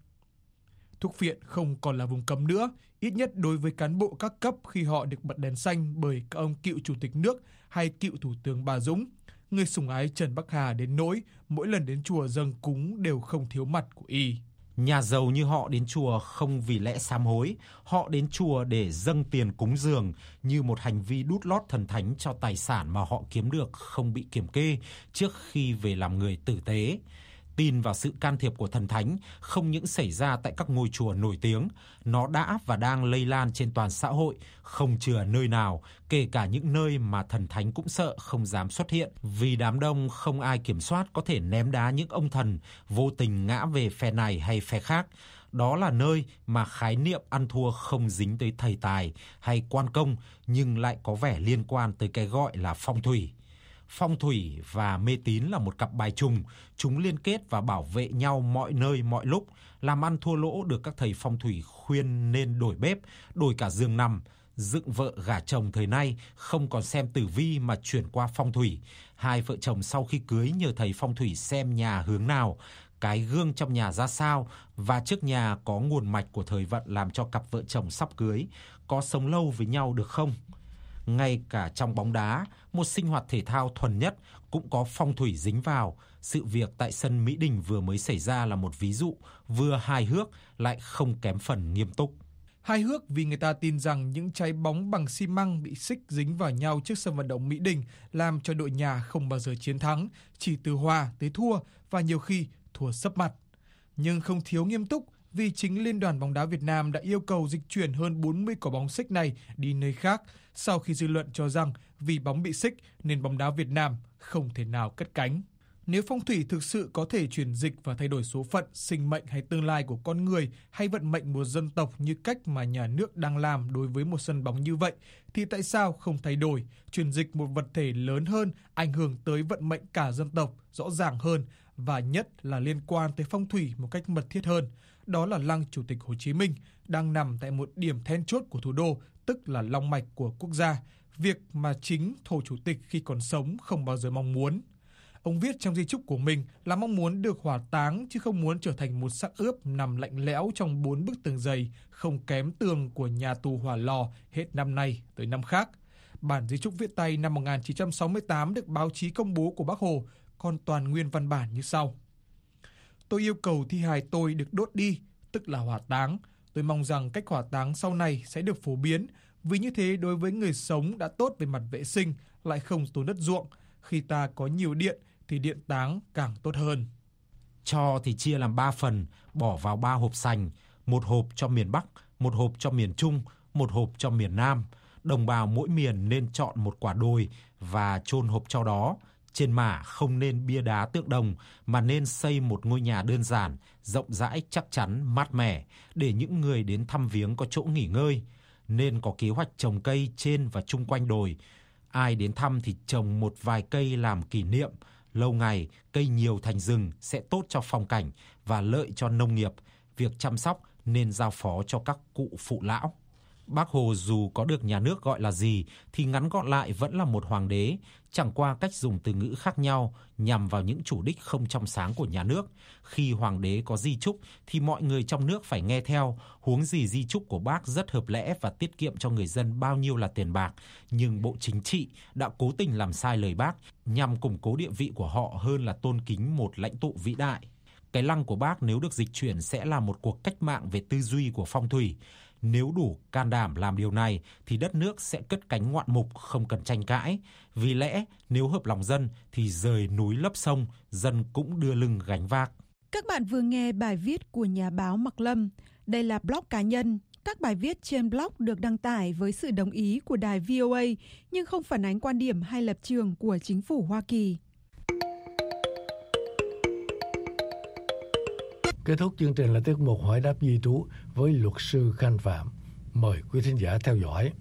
Thuốc phiện không còn là vùng cấm nữa, ít nhất đối với cán bộ các cấp khi họ được bật đèn xanh bởi các ông cựu chủ tịch nước hay cựu thủ tướng Bà Dũng, người sủng ái Trần Bắc Hà đến nỗi mỗi lần đến chùa dâng cúng đều không thiếu mặt của y. Nhà giàu như họ đến chùa không vì lẽ sám hối, họ đến chùa để dâng tiền cúng dường như một hành vi đút lót thần thánh cho tài sản mà họ kiếm được không bị kiểm kê trước khi về làm người tử tế. Tin vào sự can thiệp của thần thánh không những xảy ra tại các ngôi chùa nổi tiếng, nó đã và đang lây lan trên toàn xã hội, không chừa nơi nào, kể cả những nơi mà thần thánh cũng sợ không dám xuất hiện. Vì đám đông không ai kiểm soát có thể ném đá những ông thần vô tình ngã về phe này hay phe khác. Đó là nơi mà khái niệm ăn thua không dính tới thầy tài hay quan công nhưng lại có vẻ liên quan tới cái gọi là phong thủy. Phong thủy và mê tín là một cặp bài trùng, chúng liên kết và bảo vệ nhau mọi nơi mọi lúc, làm ăn thua lỗ được các thầy phong thủy khuyên nên đổi bếp, đổi cả giường nằm. Dựng vợ gả chồng thời nay không còn xem tử vi mà chuyển qua phong thủy. Hai vợ chồng sau khi cưới nhờ thầy phong thủy xem nhà hướng nào, cái gương trong nhà ra sao và trước nhà có nguồn mạch của thời vận làm cho cặp vợ chồng sắp cưới có sống lâu với nhau được không. Ngay cả trong bóng đá, một sinh hoạt thể thao thuần nhất cũng có phong thủy dính vào. Sự việc tại sân Mỹ Đình vừa mới xảy ra là một ví dụ vừa hài hước lại không kém phần nghiêm túc. Hài hước vì người ta tin rằng những trái bóng bằng xi măng bị xích dính vào nhau trước sân vận động Mỹ Đình làm cho đội nhà không bao giờ chiến thắng, chỉ từ hòa tới thua và nhiều khi thua sấp mặt. Nhưng không thiếu nghiêm túc vì chính Liên đoàn bóng đá Việt Nam đã yêu cầu dịch chuyển hơn 40 quả bóng xích này đi nơi khác sau khi dư luận cho rằng vì bóng bị xích nên bóng đá Việt Nam không thể nào cất cánh. Nếu phong thủy thực sự có thể chuyển dịch và thay đổi số phận, sinh mệnh hay tương lai của con người hay vận mệnh một dân tộc như cách mà nhà nước đang làm đối với một sân bóng như vậy, thì tại sao không thay đổi, chuyển dịch một vật thể lớn hơn, ảnh hưởng tới vận mệnh cả dân tộc, rõ ràng hơn và nhất là liên quan tới phong thủy một cách mật thiết hơn. Đó là lăng Chủ tịch Hồ Chí Minh đang nằm tại một điểm then chốt của thủ đô, tức là long mạch của quốc gia, việc mà chính Hồ Chủ tịch khi còn sống không bao giờ mong muốn. Ông viết trong di chúc của mình là mong muốn được hỏa táng chứ không muốn trở thành một xác ướp nằm lạnh lẽo trong 4 bức tường dày, không kém tường của nhà tù Hỏa Lò hết năm nay tới năm khác. Bản di chúc viết tay năm 1968 được báo chí công bố của Bác Hồ, còn toàn nguyên văn bản như sau. Tôi yêu cầu thi hài tôi được đốt đi, tức là hỏa táng. Tôi mong rằng cách hỏa táng sau này sẽ được phổ biến, vì như thế đối với người sống đã tốt về mặt vệ sinh, lại không tốn đất ruộng. Khi ta có nhiều điện thì điện táng càng tốt hơn. Tro thì chia làm 3 phần, bỏ vào 3 hộp sành, một hộp cho miền Bắc, một hộp cho miền Trung, một hộp cho miền Nam. Đồng bào mỗi miền nên chọn một quả đồi và chôn hộp tro đó. Trên mả không nên bia đá tượng đồng, mà nên xây một ngôi nhà đơn giản, rộng rãi, chắc chắn, mát mẻ, để những người đến thăm viếng có chỗ nghỉ ngơi. Nên có kế hoạch trồng cây trên và chung quanh đồi. Ai đến thăm thì trồng một vài cây làm kỷ niệm. Lâu ngày, cây nhiều thành rừng sẽ tốt cho phong cảnh và lợi cho nông nghiệp. Việc chăm sóc nên giao phó cho các cụ phụ lão. Bác Hồ dù có được nhà nước gọi là gì thì ngắn gọn lại vẫn là một hoàng đế, chẳng qua cách dùng từ ngữ khác nhau nhằm vào những chủ đích không trong sáng của nhà nước. Khi hoàng đế có di chúc thì mọi người trong nước phải nghe theo, huống gì di chúc của bác rất hợp lẽ và tiết kiệm cho người dân bao nhiêu là tiền bạc. Nhưng Bộ Chính trị đã cố tình làm sai lời bác nhằm củng cố địa vị của họ hơn là tôn kính một lãnh tụ vĩ đại. Cái lăng của bác nếu được dịch chuyển sẽ là một cuộc cách mạng về tư duy của phong thủy. Nếu đủ can đảm làm điều này thì đất nước sẽ cất cánh ngoạn mục, không cần tranh cãi. Vì lẽ nếu hợp lòng dân thì rời núi lấp sông, dân cũng đưa lưng gánh vác. Các bạn vừa nghe bài viết của nhà báo Mạc Lâm. Đây là blog cá nhân. Các bài viết trên blog được đăng tải với sự đồng ý của đài VOA nhưng không phản ánh quan điểm hay lập trường của chính phủ Hoa Kỳ. Kết thúc chương trình là tiết mục hỏi đáp di trú với luật sư Khanh Phạm. Mời quý thính giả theo dõi.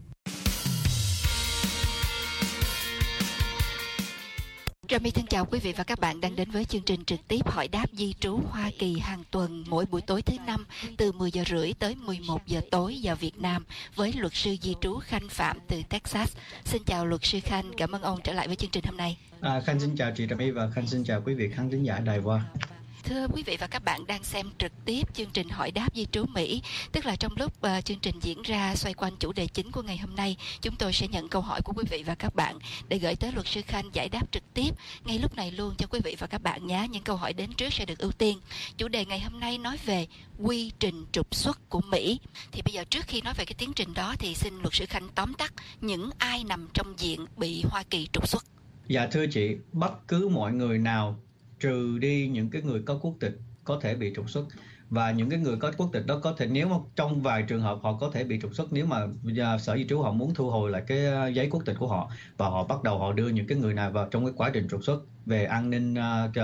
Trà My thân chào quý vị và các bạn đang đến với chương trình trực tiếp hỏi đáp di trú Hoa Kỳ hàng tuần mỗi buổi tối thứ Năm từ 10 giờ rưỡi tới 11 giờ tối giờ Việt Nam với luật sư di trú Khanh Phạm từ Texas. Xin chào luật sư Khanh, cảm ơn ông trở lại với chương trình hôm nay. Khanh xin chào chị Trà My và Khanh xin chào quý vị khán thính giả đài VOA. Thưa quý vị và các bạn đang xem trực tiếp chương trình hỏi đáp di trú Mỹ, tức là trong lúc chương trình diễn ra xoay quanh chủ đề chính của ngày hôm nay, chúng tôi sẽ nhận câu hỏi của quý vị và các bạn để gửi tới luật sư Khanh giải đáp trực tiếp ngay lúc này luôn cho quý vị và các bạn nhé. Những câu hỏi đến trước sẽ được ưu tiên. Chủ đề ngày hôm nay nói về quy trình trục xuất của Mỹ. Thì bây giờ trước khi nói về cái tiến trình đó thì xin luật sư Khanh tóm tắt những ai nằm trong diện bị Hoa Kỳ trục xuất. Dạ thưa chị, bất cứ mọi người nào trừ đi những cái người có quốc tịch có thể bị trục xuất, và những cái người có quốc tịch đó có thể, nếu mà trong vài trường hợp họ có thể bị trục xuất nếu mà sở di trú họ muốn thu hồi lại cái giấy quốc tịch của họ và họ bắt đầu họ đưa những cái người này vào trong cái quá trình trục xuất về an ninh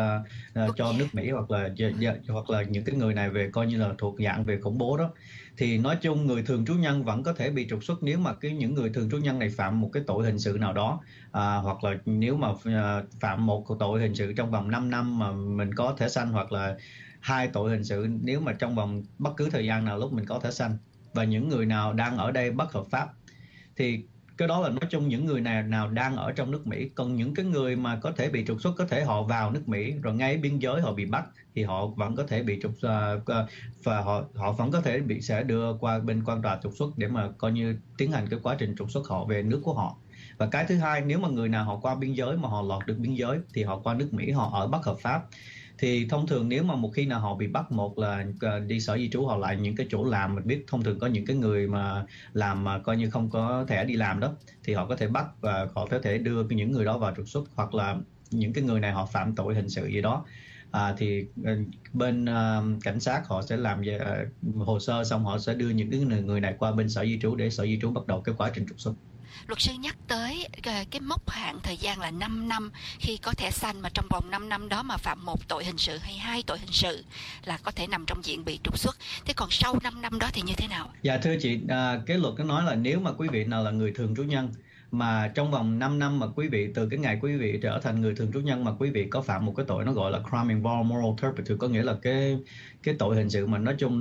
cho nước Mỹ, hoặc là những cái người này về coi như là thuộc dạng về khủng bố đó. Thì nói chung người thường trú nhân vẫn có thể bị trục xuất nếu mà những người thường trú nhân này phạm một cái tội hình sự nào đó, hoặc là nếu mà phạm một tội hình sự trong vòng 5 năm mà mình có thẻ xanh, hoặc là 2 tội hình sự nếu mà trong vòng bất cứ thời gian nào lúc mình có thẻ xanh, và những người nào đang ở đây bất hợp pháp. Thì cái đó là nói chung những người nào đang ở trong nước Mỹ. Còn những cái người mà có thể bị trục xuất, có thể họ vào nước Mỹ rồi ngay biên giới họ bị bắt thì họ vẫn có thể bị trục và họ vẫn có thể sẽ đưa qua bên quan tòa trục xuất để mà coi như tiến hành cái quá trình trục xuất họ về nước của họ. Và cái thứ hai, nếu mà người nào họ qua biên giới mà họ lọt được biên giới thì họ qua nước Mỹ, họ ở bất hợp pháp. Thì thông thường nếu mà một khi nào họ bị bắt, một là đi sở di trú họ lại những cái chỗ làm, mình biết thông thường có những cái người mà làm mà coi như không có thẻ đi làm đó, thì họ có thể bắt và họ có thể đưa những người đó vào trục xuất, hoặc là những cái người này họ phạm tội hình sự gì đó. Thì bên cảnh sát họ sẽ làm hồ sơ xong họ sẽ đưa những cái người này qua bên sở di trú để sở di trú bắt đầu cái quá trình trục xuất. Luật sư nhắc tới cái mốc hạn thời gian là 5 năm khi có thẻ xanh, mà trong vòng 5 năm đó mà phạm một tội hình sự hay 2 tội hình sự là có thể nằm trong diện bị trục xuất. Thế còn sau 5 năm đó thì như thế nào? Dạ thưa chị, cái luật nó nói là nếu mà quý vị nào là người thường trú nhân mà trong vòng 5 năm mà quý vị, từ cái ngày quý vị trở thành người thường trú nhân mà quý vị có phạm một cái tội nó gọi là crime involving moral turpitude, có nghĩa là cái tội hình sự mà nói chung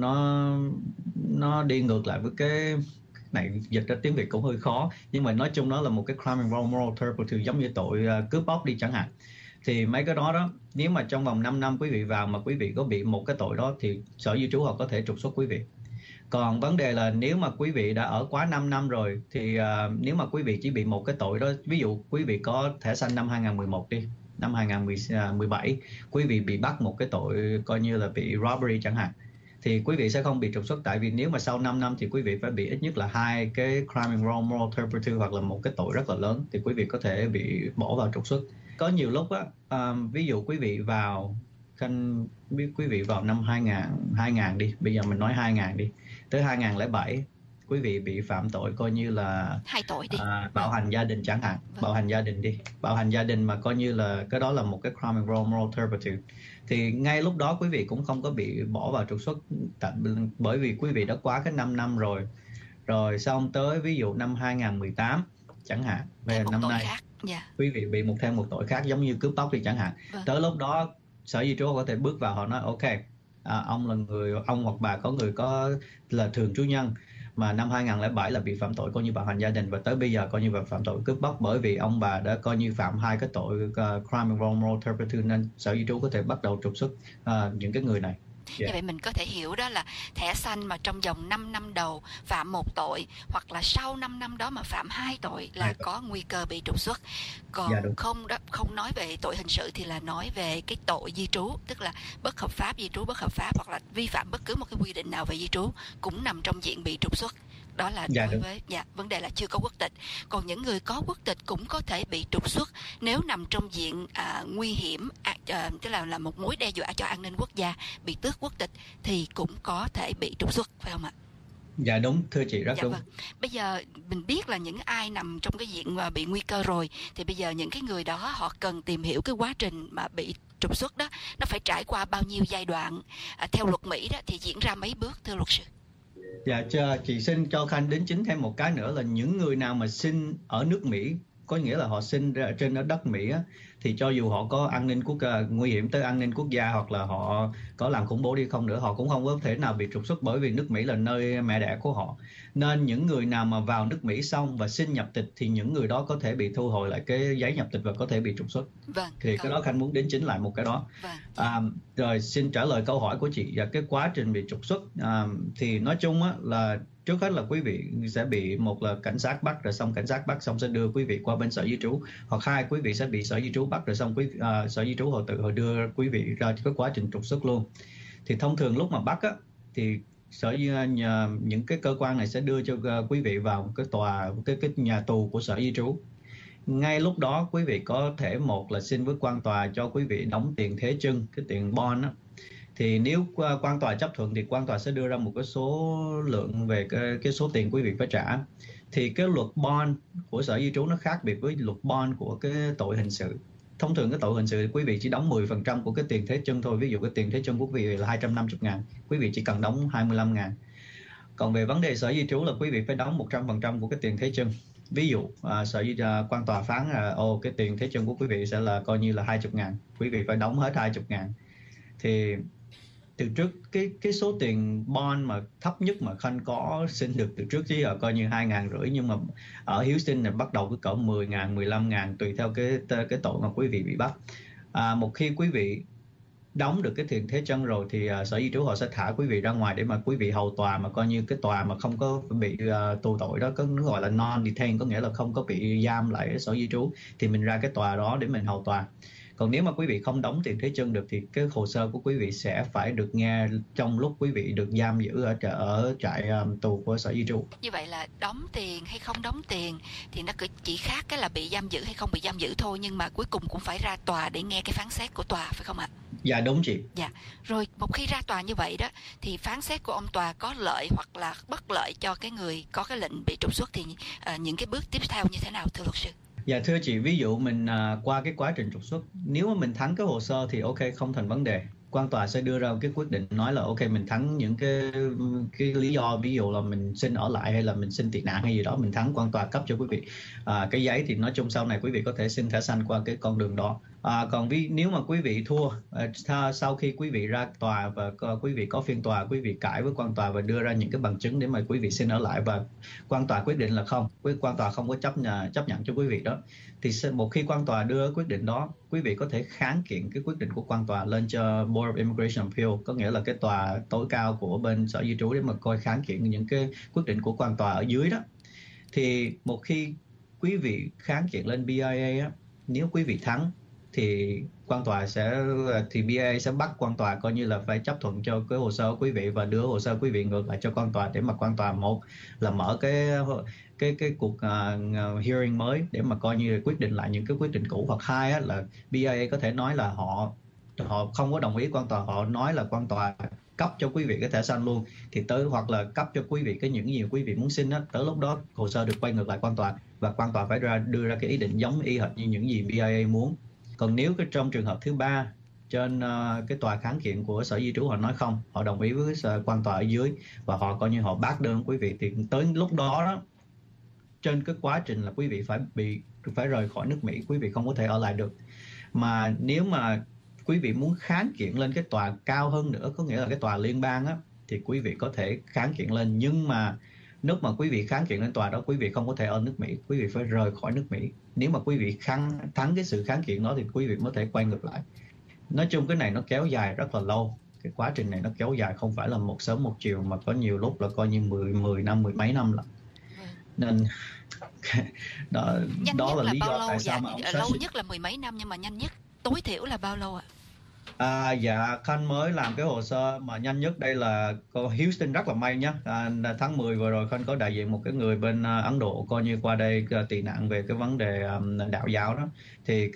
nó đi ngược lại với cái này, dịch ra tiếng Việt cũng hơi khó, nhưng mà nói chung nó là một cái crime involving moral turpitude, giống như tội cướp bóc đi chẳng hạn. Thì mấy cái đó nếu mà trong vòng 5 năm quý vị vào mà quý vị có bị một cái tội đó thì sở di trú họ có thể trục xuất quý vị. Còn vấn đề là nếu mà quý vị đã ở quá 5 năm rồi thì nếu mà quý vị chỉ bị một cái tội đó, ví dụ quý vị có thẻ xanh năm 2011 đi, năm 2017 quý vị bị bắt một cái tội coi như là bị robbery chẳng hạn, thì quý vị sẽ không bị trục xuất, tại vì nếu mà sau 5 năm thì quý vị phải bị ít nhất là 2 cái crime involving moral turpitude hoặc là một cái tội rất là lớn thì quý vị có thể bị bỏ vào trục xuất. Có nhiều lúc á, ví dụ quý vị vào quý vị vào năm 2000 đi, bây giờ mình nói 2000 đi, tới 2007 quý vị bị phạm tội coi như là 2 tội đi. Bạo hành gia đình chẳng hạn, bạo hành gia đình đi, bạo hành gia đình mà coi như là cái đó là một cái crime involving moral turpitude, thì ngay lúc đó quý vị cũng không có bị bỏ vào trục xuất, bởi vì quý vị đã quá cái 5 năm rồi xong tới ví dụ năm 2018 chẳng hạn, về năm nay quý vị bị thêm một tội khác giống như cướp bóc đi chẳng hạn. Tới lúc đó Sở Di trú có thể bước vào, họ nói ok, ông hoặc bà có người là thường trú nhân mà năm 2007 là bị phạm tội coi như bạo hành gia đình, và tới bây giờ coi như phạm tội cướp bóc, bởi vì ông bà đã coi như phạm 2 cái tội crime involving moral turpitude, nên Sở Di trú có thể bắt đầu trục xuất những cái người này. Như vậy mình có thể hiểu đó là thẻ xanh mà trong vòng 5 năm đầu phạm 1 tội, hoặc là sau 5 năm đó mà phạm 2 tội là có nguy cơ bị trục xuất. Còn không nói về tội hình sự thì là nói về cái tội di trú, tức là bất hợp pháp, di trú bất hợp pháp, hoặc là vi phạm bất cứ một cái quy định nào về di trú cũng nằm trong diện bị trục xuất. Đó là đối với vấn đề là chưa có quốc tịch. Còn những người có quốc tịch cũng có thể bị trục xuất nếu nằm trong diện nguy hiểm, tức là một mối đe dọa cho an ninh quốc gia, bị tước quốc tịch thì cũng có thể bị trục xuất, phải không ạ? Dạ đúng, thưa chị, rất đúng. Vâng. Bây giờ mình biết là những ai nằm trong cái diện mà bị nguy cơ rồi, thì bây giờ những cái người đó họ cần tìm hiểu cái quá trình mà bị trục xuất đó, nó phải trải qua bao nhiêu giai đoạn. Theo luật Mỹ đó thì diễn ra mấy bước, thưa luật sư? Dạ, chị xin cho Khanh đính chính thêm một cái nữa là những người nào mà sinh ở nước Mỹ, có nghĩa là họ sinh ra trên đất Mỹ á, thì cho dù họ có an ninh nguy hiểm tới an ninh quốc gia hoặc là họ có làm khủng bố đi không nữa, họ cũng không có thể nào bị trục xuất, bởi vì nước Mỹ là nơi mẹ đẻ của họ. Nên những người nào mà vào nước Mỹ xong và xin nhập tịch thì những người đó có thể bị thu hồi lại cái giấy nhập tịch và có thể bị trục xuất. Thì cái đó Khanh muốn đính chính lại một cái đó. Rồi xin trả lời câu hỏi của chị và cái quá trình bị trục xuất, thì nói chung á, là trước hết là quý vị sẽ bị, một là cảnh sát bắt, rồi xong cảnh sát bắt xong sẽ đưa quý vị qua bên Sở Di trú, hoặc 2 quý vị sẽ bị Sở Di trú bắt, rồi xong Sở Di trú họ đưa quý vị ra cái quá trình trục xuất luôn. Thì thông thường lúc mà bắt á, thì những cái cơ quan này sẽ đưa cho quý vị vào cái cái nhà tù của Sở Di trú. Ngay lúc đó quý vị có thể một là xin với quan tòa cho quý vị đóng tiền thế chân, cái tiền bond á. Thì nếu quan tòa chấp thuận thì quan tòa sẽ đưa ra một cái số lượng về cái số tiền quý vị phải trả. Thì cái luật bond của Sở Di trú nó khác biệt với luật bond của cái tội hình sự. Thông thường cái tội hình sự thì quý vị chỉ đóng 10% của cái tiền thế chân thôi. Ví dụ cái tiền thế chân của quý vị là 250.000, quý vị chỉ cần đóng 25.000. Còn về vấn đề Sở Di trú là quý vị phải đóng 100% của cái tiền thế chân. Ví dụ quan tòa phán là cái tiền thế chân của quý vị sẽ là coi như là 20.000, quý vị phải đóng hết 20.000. Thì từ trước cái số tiền bond mà thấp nhất mà Khanh có xin được từ trước chỉ là coi như 2.500, nhưng mà ở Houston này bắt đầu cứ cỡ 10.000, 15.000 tùy theo cái tội mà quý vị bị bắt. Một khi quý vị đóng được cái tiền thế chân rồi thì Sở Di trú họ sẽ thả quý vị ra ngoài để mà quý vị hầu tòa, mà coi như cái tòa mà không có bị tù tội đó, nó gọi là non-detain, có nghĩa là không có bị giam lại ở Sở Di trú, thì mình ra cái tòa đó để mình hầu tòa. Còn nếu mà quý vị không đóng tiền thế chân được thì cái hồ sơ của quý vị sẽ phải được nghe trong lúc quý vị được giam giữ ở trại tù của Sở Di trú. Như vậy là đóng tiền hay không đóng tiền thì nó chỉ khác cái là bị giam giữ hay không bị giam giữ thôi, nhưng mà cuối cùng cũng phải ra tòa để nghe cái phán xét của tòa, phải không ạ? Dạ đúng chị. Dạ. Rồi một khi ra tòa như vậy đó thì phán xét của ông tòa có lợi hoặc là bất lợi cho cái người có cái lệnh bị trục xuất thì những cái bước tiếp theo như thế nào, thưa luật sư? Dạ thưa chị, ví dụ mình qua cái quá trình trục xuất, nếu mà mình thắng cái hồ sơ thì ok, không thành vấn đề. Quan tòa sẽ đưa ra cái quyết định nói là ok, mình thắng những cái lý do, ví dụ là mình xin ở lại hay là mình xin tị nạn hay gì đó, mình thắng, quan tòa cấp cho quý vị cái giấy, thì nói chung sau này quý vị có thể xin thẻ xanh qua cái con đường đó. Còn nếu mà quý vị thua, sau khi quý vị ra tòa và quý vị có phiên tòa, quý vị cãi với quan tòa và đưa ra những cái bằng chứng để mà quý vị xin ở lại, và quan tòa quyết định là không, quan tòa không có chấp nhận cho quý vị đó, thì một khi quan tòa đưa quyết định đó, quý vị có thể kháng kiện cái quyết định của quan tòa lên cho Board of Immigration Appeal, có nghĩa là cái tòa tối cao của bên Sở Di trú, để mà coi kháng kiện những cái quyết định của quan tòa ở dưới đó. Thì một khi quý vị kháng kiện lên BIA á, nếu quý vị thắng thì quan tòa thì BIA sẽ bắt quan tòa coi như là phải chấp thuận cho cái hồ sơ của quý vị và đưa hồ sơ quý vị ngược lại cho quan tòa để mà quan tòa một là mở cái cuộc hearing mới để mà coi như là quyết định lại những cái quyết định cũ, hoặc hai á, là BIA có thể nói là họ không có đồng ý quan tòa, họ nói là quan tòa cấp cho quý vị cái thẻ xanh luôn, thì hoặc là cấp cho quý vị những gì quý vị muốn xin á, tới lúc đó hồ sơ được quay ngược lại quan tòa và quan tòa phải đưa ra cái ý định giống y hệt như những gì BIA muốn. Còn nếu trong trường hợp thứ ba, trên cái tòa kháng kiện của Sở Di trú họ nói không, họ đồng ý với quan tòa ở dưới và họ coi như họ bác đơn quý vị, thì tới lúc đó trên cái quá trình là quý vị phải rời khỏi nước Mỹ, quý vị không có thể ở lại được. Mà nếu mà quý vị muốn kháng kiện lên cái tòa cao hơn nữa, có nghĩa là cái tòa liên bang á, thì quý vị có thể kháng kiện lên, nhưng mà lúc mà quý vị kháng kiện lên tòa đó, quý vị không có thể ở nước Mỹ, quý vị phải rời khỏi nước Mỹ. Nếu mà quý vị thắng cái sự kháng kiện đó thì quý vị mới thể quay ngược lại. Nói chung cái này nó kéo dài rất là lâu, cái quá trình này nó kéo dài không phải là một sớm một chiều, mà có nhiều lúc là coi như 10 năm, mười mấy năm lận. Nên đó là lý do tại sao mà ông lâu nhất là mười mấy năm, nhưng mà nhanh nhất tối thiểu là bao lâu ạ? Dạ, Khanh mới làm cái hồ sơ mà nhanh nhất đây là Houston rất là may nhé. Tháng 10 vừa rồi Khanh có đại diện một cái người bên Ấn Độ coi như qua đây tị nạn về cái vấn đề đạo giáo đó. Thì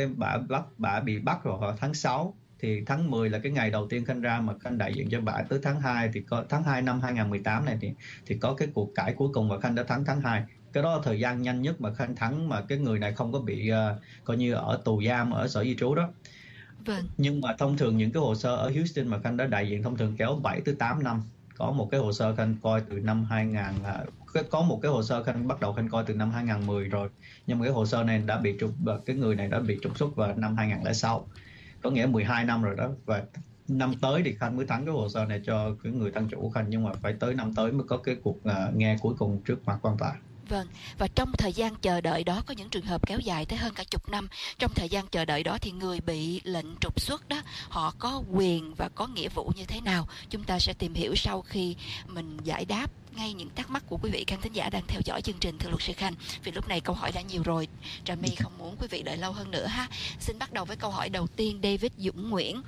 bà bị bắt vào tháng 6. Thì tháng 10 là cái ngày đầu tiên Khanh ra mà Khanh đại diện cho bà. Tới tháng 2 thì tháng 2 năm 2018 này thì có cái cuộc cãi cuối cùng và Khanh đã thắng tháng 2. Cái đó là thời gian nhanh nhất mà Khanh thắng mà cái người này không có bị coi như ở tù giam ở Sở Di trú đó. Vâng. Nhưng mà thông thường những cái hồ sơ ở Houston mà Khanh đã đại diện thông thường kéo 7 tới 8 năm. Có một cái hồ sơ Khanh coi từ năm 2000, có một cái hồ sơ Khanh bắt đầu Khanh coi từ năm 2010 rồi. Nhưng mà cái hồ sơ này cái người này đã bị trục xuất vào năm 2006. Có nghĩa 12 năm rồi đó. Và năm tới thì Khanh mới thắng cái hồ sơ này cho cái người thân chủ của Khanh, nhưng mà phải tới năm tới mới có cái cuộc nghe cuối cùng trước mặt quan tòa. Vâng, và trong thời gian chờ đợi đó có những trường hợp kéo dài tới hơn cả chục năm. Trong thời gian chờ đợi đó thì người bị lệnh trục xuất đó, họ có quyền và có nghĩa vụ như thế nào? Chúng ta sẽ tìm hiểu sau khi mình giải đáp ngay những thắc mắc của quý vị khán thính giả đang theo dõi chương trình, thưa luật sư Khanh. Vì lúc này câu hỏi đã nhiều rồi, Trà My không muốn quý vị đợi lâu hơn nữa ha. Xin bắt đầu với câu hỏi đầu tiên. David Dũng Nguyễn: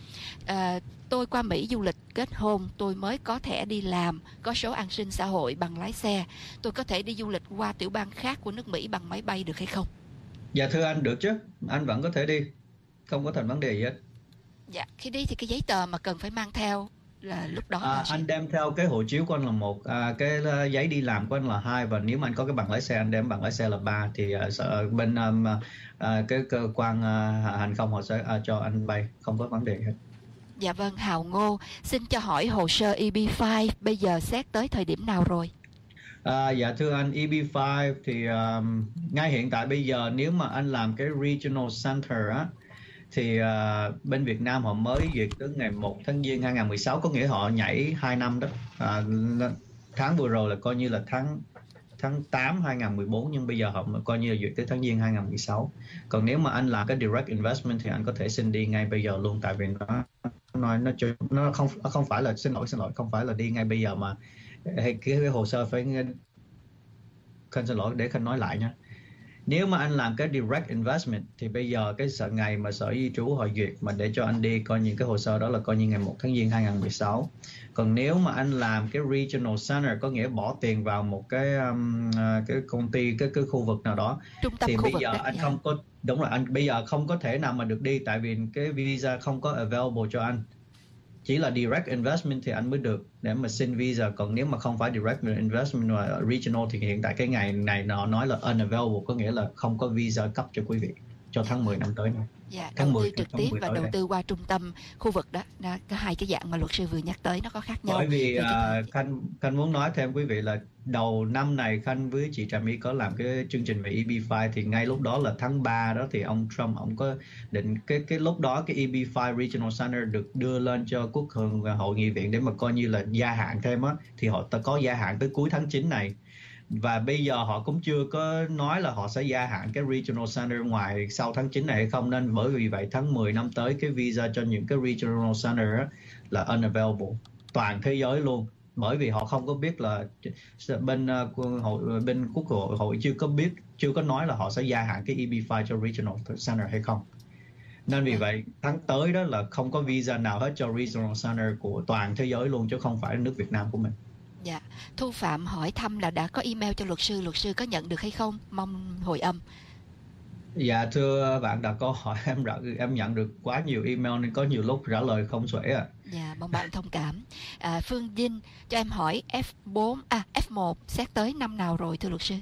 tôi qua Mỹ du lịch kết hôn, tôi mới có thẻ đi làm, có số an sinh xã hội, bằng lái xe. Tôi có thể đi du lịch qua tiểu bang khác của nước Mỹ bằng máy bay được hay không? Dạ thưa anh, được chứ, anh vẫn có thể đi, không có thành vấn đề gì hết. Dạ, khi đi thì cái giấy tờ mà cần phải mang theo là lúc đó anh đem theo cái hộ chiếu của anh là 1, cái giấy đi làm của anh là 2, và nếu mà anh có cái bằng lái xe anh đem bằng lái xe là 3, thì bên cái cơ quan hàng không họ sẽ cho anh bay, không có vấn đề hết. Dạ vâng, Hào Ngô xin cho hỏi hồ sơ EB-5 bây giờ xét tới thời điểm nào rồi? Dạ thưa anh, EB-5 thì ngay hiện tại bây giờ nếu mà anh làm cái Regional Center á, thì bên Việt Nam họ mới duyệt tới ngày 1 tháng Giêng 2016, có nghĩa họ nhảy 2 năm đó. Tháng vừa rồi là coi như là tháng 8 2014, nhưng bây giờ họ coi như là duyệt tới tháng Giêng 2016. Còn nếu mà anh làm cái Direct Investment thì anh có thể xin đi ngay bây giờ luôn, tại vì nó không phải là xin lỗi không phải là đi ngay bây giờ mà cái hồ sơ phải xin lỗi để Khanh nói lại nha. Nếu mà anh làm cái Direct Investment thì bây giờ cái ngày mà Sở Di trú họ duyệt mà để cho anh đi coi những cái hồ sơ đó là coi như ngày 1 tháng Giêng 2016. Còn nếu mà anh làm cái Regional Center, có nghĩa bỏ tiền vào một cái công ty, cái khu vực nào đó, thì bây giờ anh không có, đúng rồi, anh bây giờ không có thể nào mà được đi, tại vì cái visa không có available cho anh. Chỉ là Direct Investment thì anh mới được để mà xin visa. Còn nếu mà không phải Direct Investment và Regional thì hiện tại cái ngày này nó nói là unavailable, có nghĩa là không có visa cấp cho quý vị cho tháng 10 năm tới này. Dạ, đầu tư trực tiếp và đầu tư qua trung tâm khu vực đó, có hai cái dạng mà luật sư vừa nhắc tới nó có khác nhau. Bởi vì Khanh muốn nói thêm quý vị là đầu năm này Khanh với chị Trà My có làm cái chương trình về EB-5, thì ngay lúc đó là tháng 3 đó thì ông Trump ông có định cái lúc đó cái EB-5 Regional Center được đưa lên cho Quốc hội nghị viện để mà coi như là gia hạn thêm á, thì họ có gia hạn tới cuối tháng 9 này. Và bây giờ họ cũng chưa có nói là họ sẽ gia hạn cái Regional Center ngoài sau tháng 9 này hay không, nên bởi vì vậy tháng 10 năm tới cái visa cho những cái Regional Center là unavailable toàn thế giới luôn, bởi vì họ không có biết là bên Quốc hội chưa có nói là họ sẽ gia hạn cái EB-5 cho Regional Center hay không. Nên vì vậy tháng tới đó là không có visa nào hết cho Regional Center của toàn thế giới luôn, chứ không phải nước Việt Nam của mình. Dạ, Thu Phạm hỏi thăm là đã có email cho luật sư có nhận được hay không? Mong hồi âm. Dạ thưa bạn đặt câu hỏi, em nhận được quá nhiều email nên có nhiều lúc trả lời không xuể ạ. Dạ, mong bạn thông cảm. Phương Vinh cho em hỏi F1 xét tới năm nào rồi thưa luật sư?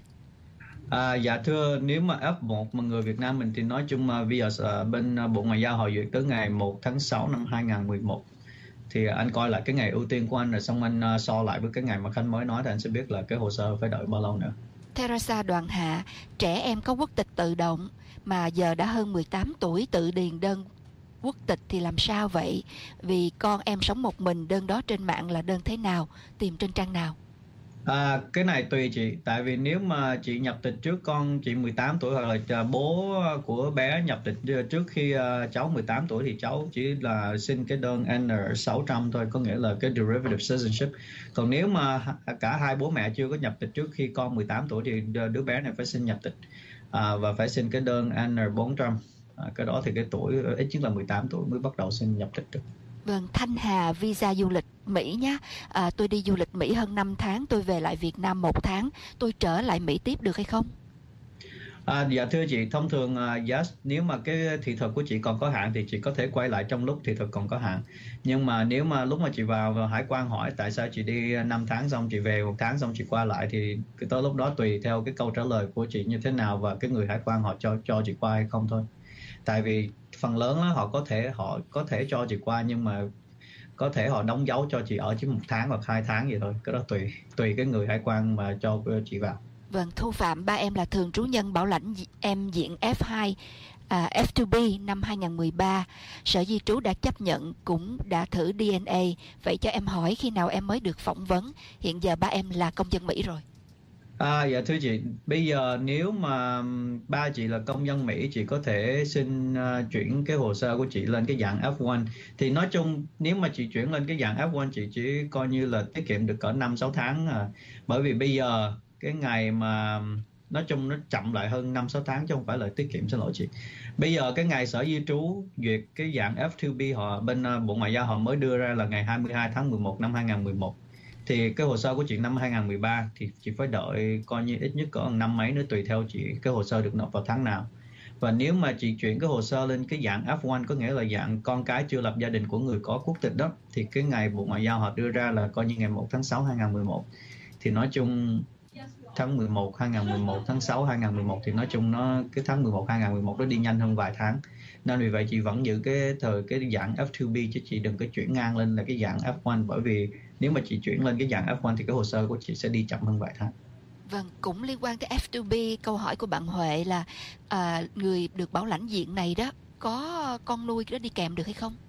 Dạ thưa, nếu mà F1 mà người Việt Nam mình thì nói chung mà bây giờ bên Bộ Ngoại giao họ duyệt tới ngày 1 tháng 6 năm 2011. Thì anh coi lại cái ngày ưu tiên của anh rồi xong anh so lại với cái ngày mà Khánh mới nói thì anh sẽ biết là cái hồ sơ phải đợi bao lâu nữa. Teresa Đoàn Hạ, trẻ em có quốc tịch tự động mà giờ đã hơn 18 tuổi tự điền đơn quốc tịch thì làm sao vậy? Vì con em sống một mình, đơn đó trên mạng là đơn thế nào? Tìm trên trang nào? Cái này tùy chị, tại vì nếu mà chị nhập tịch trước con chị 18 tuổi hoặc là bố của bé nhập tịch trước khi cháu 18 tuổi thì cháu chỉ là xin cái đơn N600 thôi, có nghĩa là cái derivative citizenship. Còn nếu mà cả hai bố mẹ chưa có nhập tịch trước khi con 18 tuổi thì đứa bé này phải xin nhập tịch và phải xin cái đơn N400. Cái đó thì cái tuổi ít nhất là 18 tuổi mới bắt đầu xin nhập tịch được. Vâng, Thanh Hà visa du lịch Mỹ nhé. Tôi đi du lịch Mỹ hơn 5 tháng, tôi về lại Việt Nam 1 tháng, tôi trở lại Mỹ tiếp được hay không? Dạ thưa chị, thông thường yes, nếu mà cái thị thực của chị còn có hạn thì chị có thể quay lại trong lúc thị thực còn có hạn. Nhưng mà nếu mà lúc mà chị vào hải quan hỏi tại sao chị đi 5 tháng xong chị về 1 tháng xong chị qua lại thì tới lúc đó tùy theo cái câu trả lời của chị như thế nào và cái người hải quan họ cho chị qua hay không thôi. Tại vì phần lớn đó, họ có thể cho chị qua nhưng mà có thể họ đóng dấu cho chị ở chỉ 1 tháng hoặc 2 tháng vậy thôi. Cái đó tùy cái người hải quan mà cho chị vào. Vâng, Thu Phạm, ba em là thường trú nhân bảo lãnh em diện F2, F2B năm 2013. Sở Di trú đã chấp nhận, cũng đã thử DNA. Vậy cho em hỏi khi nào em mới được phỏng vấn? Hiện giờ ba em là công dân Mỹ rồi. Dạ thưa chị, bây giờ nếu mà ba chị là công dân Mỹ, chị có thể xin chuyển cái hồ sơ của chị lên cái dạng F1. Thì nói chung nếu mà chị chuyển lên cái dạng F1 chị chỉ coi như là tiết kiệm được cỡ 5-6 tháng. Bởi vì bây giờ cái ngày mà nói chung nó chậm lại hơn 5-6 tháng chứ không phải là tiết kiệm, xin lỗi chị. Bây giờ cái ngày Sở Di trú duyệt cái dạng F2B họ bên Bộ Ngoại giao họ mới đưa ra là ngày 22 tháng 11 năm 2011. Thì cái hồ sơ của chị năm 2013 thì chị phải đợi coi như ít nhất cỡ năm mấy nữa tùy theo chị cái hồ sơ được nộp vào tháng nào. Và nếu mà chị chuyển cái hồ sơ lên cái dạng F1 có nghĩa là dạng con cái chưa lập gia đình của người có quốc tịch đó thì cái ngày Bộ Ngoại giao họ đưa ra là coi như ngày 1 tháng 6 2011. Thì nói chung tháng 11 2011 tháng 6 2011 thì nói chung cái tháng 11 2011 nó đi nhanh hơn vài tháng. Nên vì vậy chị vẫn giữ cái dạng F2B chứ chị đừng có chuyển ngang lên là cái dạng F1, bởi vì nếu mà chị chuyển lên cái dạng F1 thì cái hồ sơ của chị sẽ đi chậm hơn vài tháng. Vâng, cũng liên quan tới F2B, câu hỏi của bạn Huệ là người được bảo lãnh diện này đó có con nuôi đó đi kèm được hay không?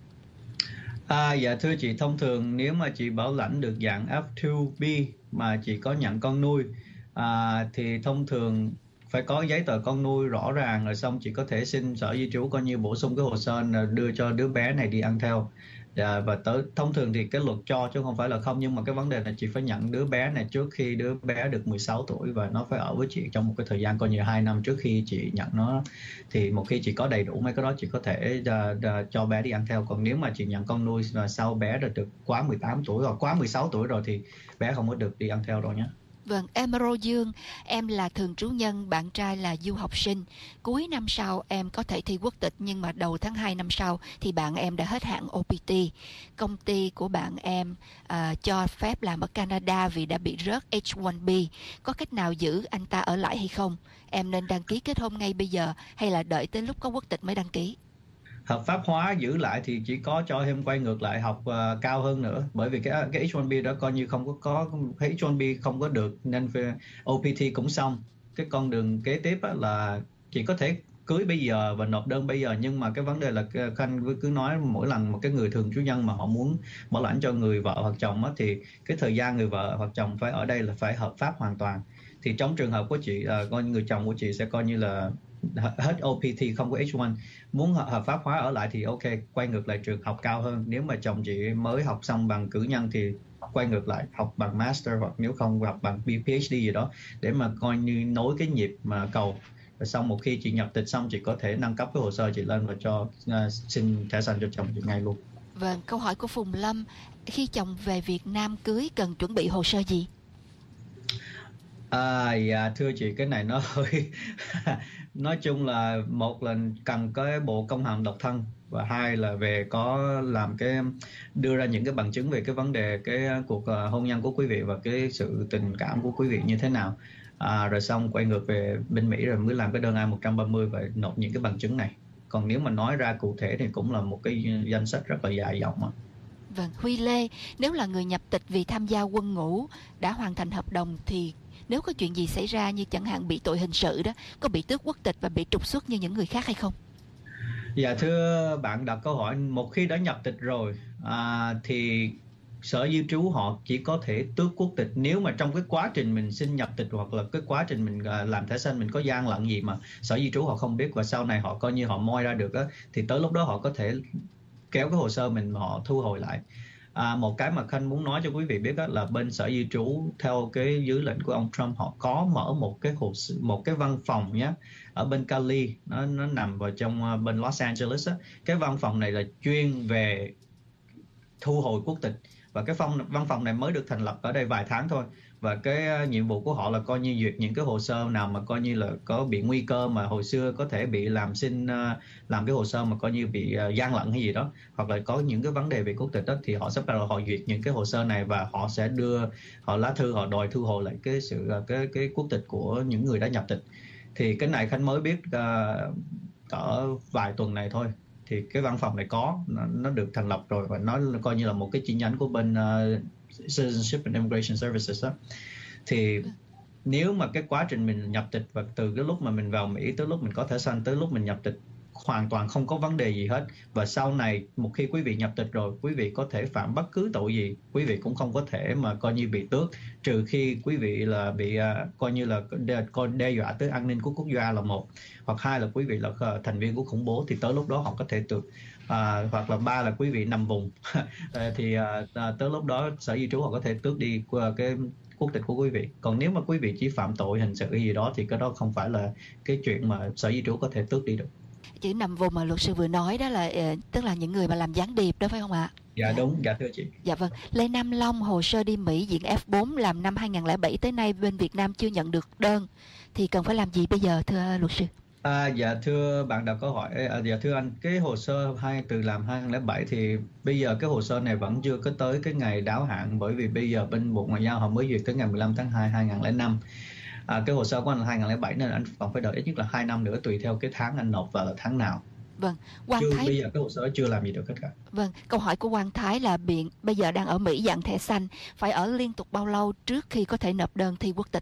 Dạ thưa chị, thông thường nếu mà chị bảo lãnh được dạng F2B mà chị có nhận con nuôi thì thông thường phải có giấy tờ con nuôi rõ ràng rồi xong chị có thể xin Sở Di trú coi như bổ sung cái hồ sơ đưa cho đứa bé này đi ăn theo. Và thông thường thì cái luật cho chứ không phải là không, nhưng mà cái vấn đề là chị phải nhận đứa bé này trước khi đứa bé được 16 tuổi và nó phải ở với chị trong một cái thời gian coi như 2 năm trước khi chị nhận nó. Thì một khi chị có đầy đủ mấy cái đó chị có thể cho bé đi ăn theo. Còn nếu mà chị nhận con nuôi và sau bé đã được quá 18 tuổi hoặc quá 16 tuổi rồi thì bé không có được đi ăn theo đâu nhé. Vâng, Emerald Dương, em là thường trú nhân, bạn trai là du học sinh. Cuối năm sau em có thể thi quốc tịch nhưng mà đầu tháng 2 năm sau thì bạn em đã hết hạn OPT. Công ty của bạn em cho phép làm ở Canada vì đã bị rớt H1B. Có cách nào giữ anh ta ở lại hay không? Em nên đăng ký kết hôn ngay bây giờ hay là đợi tới lúc có quốc tịch mới đăng ký? Hợp pháp hóa giữ lại thì chỉ có cho em quay ngược lại học cao hơn nữa, bởi vì cái H1B đó coi như không có H1B không có được nên OPT cũng xong. Cái con đường kế tiếp là chỉ có thể cưới bây giờ và nộp đơn bây giờ, nhưng mà cái vấn đề là Khanh cứ nói mỗi lần một cái người thường trú nhân mà họ muốn bảo lãnh cho người vợ hoặc chồng thì cái thời gian người vợ hoặc chồng phải ở đây là phải hợp pháp hoàn toàn. Thì trong trường hợp của chị, coi người chồng của chị sẽ coi như là hết OPT không có H1, muốn hợp pháp hóa ở lại thì ok, quay ngược lại trường học cao hơn. Nếu mà chồng chị mới học xong bằng cử nhân thì quay ngược lại học bằng master hoặc nếu không học bằng PhD gì đó để mà coi như nối cái nhịp mà cầu Rồi xong một khi chị nhập tịch xong, chị có thể nâng cấp cái hồ sơ chị lên và xin thẻ xanh cho chồng chị ngay luôn. Vâng, câu hỏi của Phùng Lâm, khi chồng về Việt Nam cưới cần chuẩn bị hồ sơ gì? Dạ thưa chị, cái này nó hơi nói chung là một là cần cái bộ công hàm độc thân, và hai là về có làm cái đưa ra những cái bằng chứng về cái vấn đề cái cuộc hôn nhân của quý vị và cái sự tình cảm của quý vị như thế nào. Rồi xong quay ngược về bên Mỹ rồi mới làm cái đơn I-130 và nộp những cái bằng chứng này. Còn nếu mà nói ra cụ thể thì cũng là một cái danh sách rất là dài dòng. Vâng, Huy Lê, nếu là người nhập tịch vì tham gia quân ngũ đã hoàn thành hợp đồng thì nếu có chuyện gì xảy ra như chẳng hạn bị tội hình sự đó, có bị tước quốc tịch và bị trục xuất như những người khác hay không? Dạ thưa bạn đặt câu hỏi, một khi đã nhập tịch rồi thì Sở Di trú họ chỉ có thể tước quốc tịch nếu mà trong cái quá trình mình xin nhập tịch hoặc là cái quá trình mình làm thẻ xanh mình có gian lận gì mà Sở Di trú họ không biết và sau này họ coi như họ moi ra được á, thì tới lúc đó họ có thể kéo cái hồ sơ mình họ thu hồi lại. Một cái mà Khanh muốn nói cho quý vị biết đó là bên Sở Di trú theo cái dưới lệnh của ông Trump họ có mở một cái văn phòng nhé ở bên Cali, nó nằm vào trong bên Los Angeles á. Cái văn phòng này là chuyên về thu hồi quốc tịch và cái văn phòng này mới được thành lập ở đây vài tháng thôi, và cái nhiệm vụ của họ là coi như duyệt những cái hồ sơ nào mà coi như là có bị nguy cơ mà hồi xưa có thể bị làm cái hồ sơ mà coi như bị gian lận hay gì đó, hoặc là có những cái vấn đề về quốc tịch đó, thì họ sẽ bắt đầu họ duyệt những cái hồ sơ này và họ sẽ đưa họ lá thư họ đòi thu hồi lại cái quốc tịch của những người đã nhập tịch. Thì cái này Khánh mới biết cỡ vài tuần này thôi, thì cái văn phòng này nó được thành lập rồi và nó coi như là một cái chi nhánh của bên Citizenship and Immigration Services đó. Thì nếu mà cái quá trình mình nhập tịch và từ cái lúc mà mình vào Mỹ tới lúc mình có thẻ xanh tới lúc mình nhập tịch hoàn toàn không có vấn đề gì hết, và sau này một khi quý vị nhập tịch rồi, quý vị có thể phạm bất cứ tội gì, quý vị cũng không có thể mà coi như bị tước, trừ khi quý vị là bị coi như là đe dọa tới an ninh của quốc gia là một, hoặc hai là quý vị là thành viên của khủng bố thì tới lúc đó họ có thể tước, hoặc là ba là quý vị nằm vùng thì tới lúc đó Sở Di trú họ có thể tước đi cái quốc tịch của quý vị. Còn nếu mà quý vị chỉ phạm tội hình sự gì đó thì cái đó không phải là cái chuyện mà Sở Di trú có thể tước đi được. Chữ nằm vùng mà luật sư vừa nói đó là tức là những người mà làm gián điệp đó phải không ạ? Dạ đúng, dạ thưa chị. Dạ vâng. Lê Nam Long, hồ sơ đi Mỹ diện F4 làm năm 2007 tới nay bên Việt Nam chưa nhận được đơn thì cần phải làm gì bây giờ thưa luật sư? Dạ thưa bạn đặt câu hỏi, dạ thưa anh, cái hồ sơ từ làm 2007 thì bây giờ cái hồ sơ này vẫn chưa có tới cái ngày đáo hạn, bởi vì bây giờ bên Bộ Ngoại giao họ mới duyệt tới ngày 15 tháng 2 2005. Cái hồ sơ của anh là 2007 nên anh còn phải đợi ít nhất là 2 năm nữa tùy theo cái tháng anh nộp vào là tháng nào. Vâng, Quang Thái. Bây giờ cái hồ sơ chưa làm gì được hết cả. Vâng, câu hỏi của Quang Thái là bây giờ đang ở Mỹ dạng thẻ xanh, phải ở liên tục bao lâu trước khi có thể nộp đơn thi quốc tịch?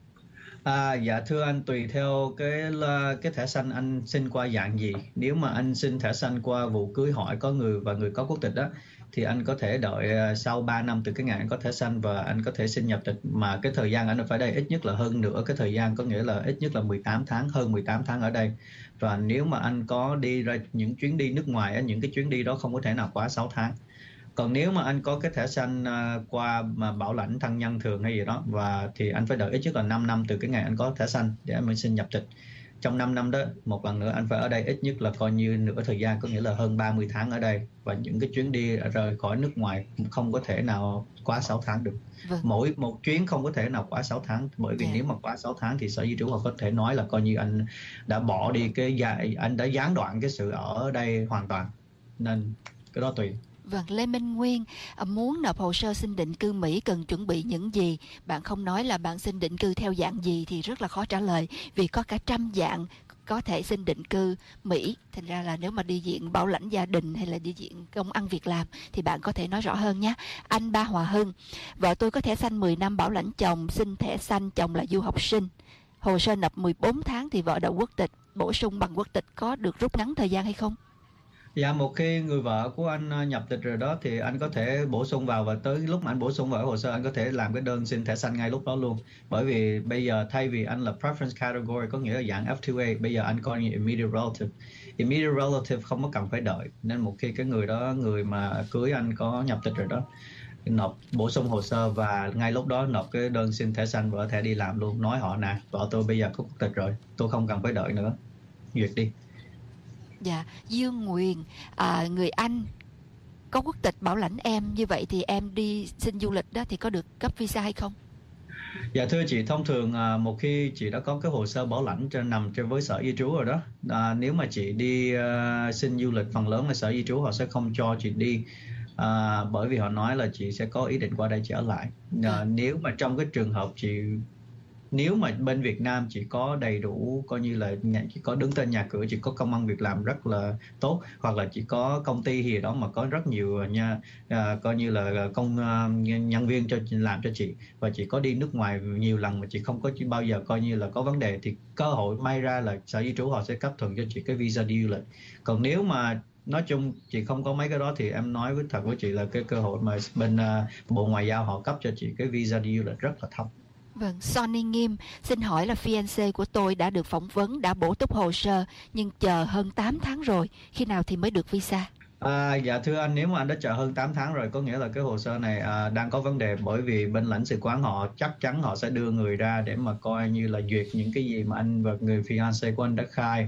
Dạ thưa anh, tùy theo cái thẻ xanh anh xin qua dạng gì. Nếu mà anh xin thẻ xanh qua vụ cưới hỏi có người có quốc tịch đó, thì anh có thể đợi sau 3 năm từ cái ngày anh có thẻ xanh và anh có thể xin nhập tịch, mà cái thời gian anh phải đây ít nhất là hơn nửa cái thời gian, có nghĩa là ít nhất là 18 tháng, hơn 18 tháng ở đây. Và nếu mà anh có đi ra những chuyến đi nước ngoài, những cái chuyến đi đó không có thể nào quá 6 tháng. Còn nếu mà anh có cái thẻ xanh qua mà bảo lãnh thân nhân thường hay gì đó, và thì anh phải đợi ít nhất là 5 năm từ cái ngày anh có thẻ xanh để anh mới xin nhập tịch. Trong 5 năm đó, một lần nữa anh phải ở đây ít nhất là coi như nửa thời gian, có nghĩa là hơn 30 tháng ở đây. Và những cái chuyến đi rời khỏi nước ngoài không có thể nào quá 6 tháng được. Vâng. Mỗi một chuyến không có thể nào quá 6 tháng. Bởi vì nếu mà quá 6 tháng thì Sở Di trú họ có thể nói là coi như anh đã bỏ đi anh đã gián đoạn cái sự ở đây hoàn toàn. Nên cái đó tùy. Vâng, Lê Minh Nguyên, muốn nộp hồ sơ xin định cư Mỹ cần chuẩn bị những gì? Bạn không nói là bạn xin định cư theo dạng gì thì rất là khó trả lời, vì có cả trăm dạng có thể xin định cư Mỹ. Thành ra là nếu mà đi diện bảo lãnh gia đình hay là đi diện công ăn việc làm thì bạn có thể nói rõ hơn nhé. Anh Ba Hòa Hưng, vợ tôi có thẻ xanh 10 năm bảo lãnh chồng, xin thẻ xanh, chồng là du học sinh. Hồ sơ nộp 14 tháng thì vợ đậu quốc tịch, bổ sung bằng quốc tịch có được rút ngắn thời gian hay không? Dạ, một khi người vợ của anh nhập tịch rồi đó thì anh có thể bổ sung vào, và tới lúc mà anh bổ sung vào hồ sơ anh có thể làm cái đơn xin thẻ xanh ngay lúc đó luôn. Bởi vì bây giờ thay vì anh là preference category có nghĩa là dạng F2A, bây giờ anh coi như immediate relative. Immediate relative không có cần phải đợi, nên một khi cái người đó, người mà cưới anh có nhập tịch rồi đó, nộp bổ sung hồ sơ và ngay lúc đó nộp cái đơn xin thẻ xanh và thẻ đi làm luôn, nói họ nè, vợ tôi bây giờ có quốc tịch rồi, tôi không cần phải đợi nữa, duyệt đi. Dạ, Dương Nguyền, người Anh có quốc tịch bảo lãnh em, như vậy thì em đi xin du lịch đó thì có được cấp visa hay không? Dạ thưa chị, thông thường một khi chị đã có cái hồ sơ bảo lãnh nằm với sở di trú rồi đó, nếu mà chị đi xin du lịch, phần lớn là sở di trú họ sẽ không cho chị đi, bởi vì họ nói là chị sẽ có ý định qua đây trở lại. Nếu mà trong cái trường hợp nếu mà bên Việt Nam chị có đầy đủ, coi như là chị có đứng tên nhà cửa, chị có công ăn việc làm rất là tốt, hoặc là chị có công ty gì đó mà có rất nhiều coi như là nhân viên làm cho chị, và chị có đi nước ngoài nhiều lần mà chị không có bao giờ coi như là có vấn đề, thì cơ hội may ra là sở di trú họ sẽ cấp thuận cho chị cái visa đi du lịch. Còn nếu mà nói chung chị không có mấy cái đó thì em nói thật với chị là cái cơ hội mà bên Bộ Ngoại giao họ cấp cho chị cái visa đi du lịch rất là thấp. Vâng, Sonny Nghiêm, xin hỏi là fiancé của tôi đã được phỏng vấn, đã bổ túc hồ sơ, nhưng chờ hơn 8 tháng rồi, khi nào thì mới được visa? Dạ thưa anh, nếu mà anh đã chờ hơn 8 tháng rồi, có nghĩa là cái hồ sơ này đang có vấn đề, bởi vì bên lãnh sự quán họ chắc chắn họ sẽ đưa người ra để mà coi như là duyệt những cái gì mà anh và người fiancé của anh đã khai.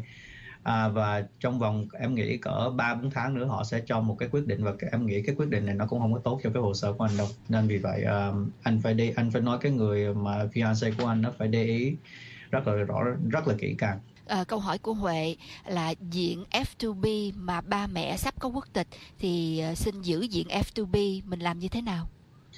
Và trong vòng em nghĩ cỡ 3-4 tháng nữa họ sẽ cho một cái quyết định, và em nghĩ cái quyết định này nó cũng không có tốt cho cái hồ sơ của anh đâu, nên vì vậy anh phải nói cái người mà fiancé của anh nó phải để ý rất là rõ, rất là kỹ càng. Câu hỏi của Huệ là diện F2B mà ba mẹ sắp có quốc tịch thì xin giữ diện F2B, mình làm như thế nào?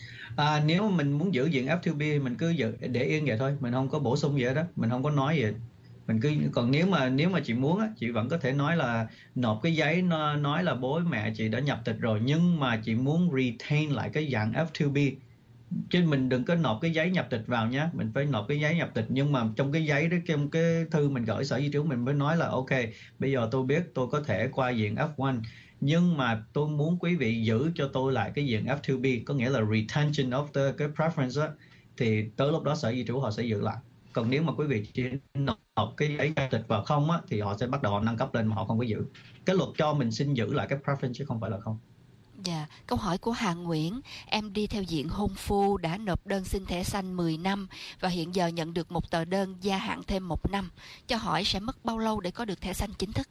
Nếu mà mình muốn giữ diện F2B mình cứ để yên vậy thôi, mình không có bổ sung gì hết đó, mình không có nói gì. Còn nếu mà chị muốn á, chị vẫn có thể nói là nộp cái giấy nói là bố mẹ chị đã nhập tịch rồi, nhưng mà chị muốn retain lại cái dạng F2B, chứ mình đừng có nộp cái giấy nhập tịch vào nhé. Mình phải nộp cái giấy nhập tịch, nhưng mà trong cái giấy đó, trong cái thư mình gửi sở di trú, mình mới nói là ok, bây giờ tôi biết tôi có thể qua diện F1, nhưng mà tôi muốn quý vị giữ cho tôi lại cái diện F2B, có nghĩa là retention of cái preference á, thì tới lúc đó sở di trú họ sẽ giữ lại. Còn nếu mà quý vị chỉ nộp cái giấy nhập tịch vào không á, thì họ sẽ bắt đầu nâng cấp lên mà họ không có giữ. Cái luật cho mình xin giữ lại cái preference chứ không phải là không. Dạ, câu hỏi của Hà Nguyễn, em đi theo diện hôn phu, đã nộp đơn xin thẻ xanh 10 năm và hiện giờ nhận được một tờ đơn gia hạn thêm 1 năm. Cho hỏi sẽ mất bao lâu để có được thẻ xanh chính thức?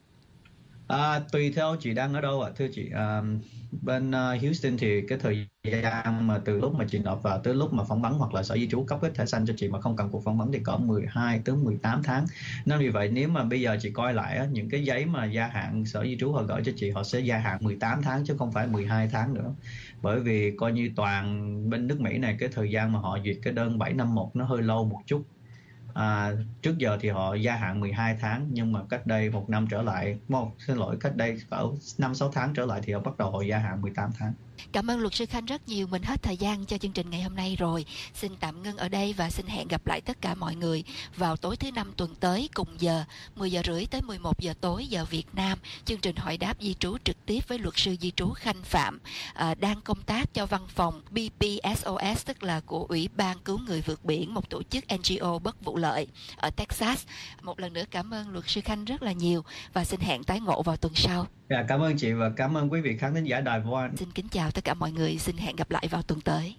Tùy theo chị đang ở đâu ạ, thưa chị. Bên Houston thì cái thời gian mà từ lúc mà chị nộp vào tới lúc mà phỏng vấn hoặc là sở di trú cấp cái thẻ xanh cho chị mà không cần cuộc phỏng vấn thì có 12 tới 18 tháng. Nên vì vậy nếu mà bây giờ chị coi lại những cái giấy mà gia hạn sở di trú họ gửi cho chị, họ sẽ gia hạn 18 tháng chứ không phải 12 tháng nữa. Bởi vì coi như toàn bên nước Mỹ này cái thời gian mà họ duyệt cái đơn 751 nó hơi lâu một chút. Trước giờ thì họ gia hạn 12 tháng, nhưng mà cách đây 1 năm trở lại, cách đây 5-6 tháng trở lại thì họ bắt đầu họ gia hạn 18 tháng. Cảm ơn luật sư Khanh rất nhiều. Mình hết thời gian cho chương trình ngày hôm nay rồi. Xin tạm ngưng ở đây và xin hẹn gặp lại tất cả mọi người vào tối thứ Năm tuần tới cùng giờ 10 giờ rưỡi tới 11 giờ tối giờ Việt Nam. Chương trình hỏi đáp di trú trực tiếp với luật sư di trú Khanh Phạm, đang công tác cho văn phòng BPSOS, tức là của Ủy ban Cứu Người Vượt Biển, một tổ chức NGO bất vụ lợi ở Texas. Một lần nữa cảm ơn luật sư Khanh rất là nhiều và xin hẹn tái ngộ vào tuần sau. Dạ, cảm ơn chị và cảm ơn quý vị khán thính giả Đài Voa. Xin kính chào tất cả mọi người, xin hẹn gặp lại vào tuần tới.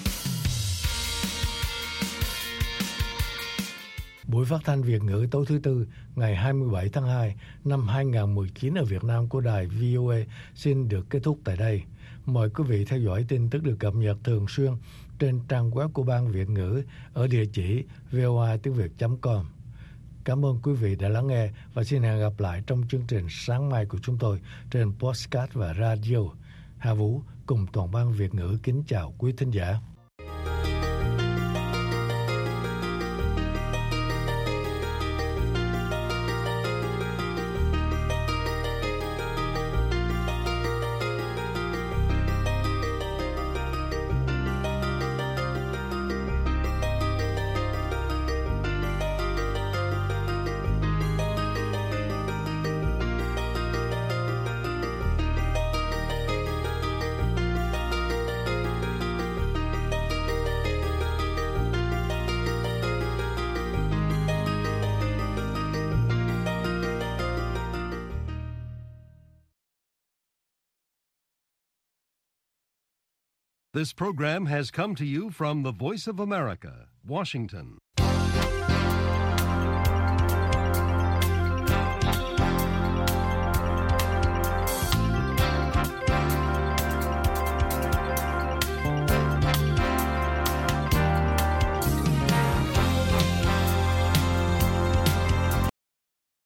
Buổi phát thanh Việt ngữ tối thứ Tư ngày 27 tháng 2 năm 2019 ở Việt Nam của đài VOA xin được kết thúc tại đây. Mời quý vị theo dõi tin tức được cập nhật thường xuyên trên trang web của Ban Việt ngữ ở địa chỉ voatiếngviet.com. Cảm ơn quý vị đã lắng nghe và xin hẹn gặp lại trong chương trình sáng mai của chúng tôi trên podcast và radio. Hà Vũ cùng toàn ban Việt ngữ kính chào quý thính giả. This program has come to you from the Voice of America, Washington.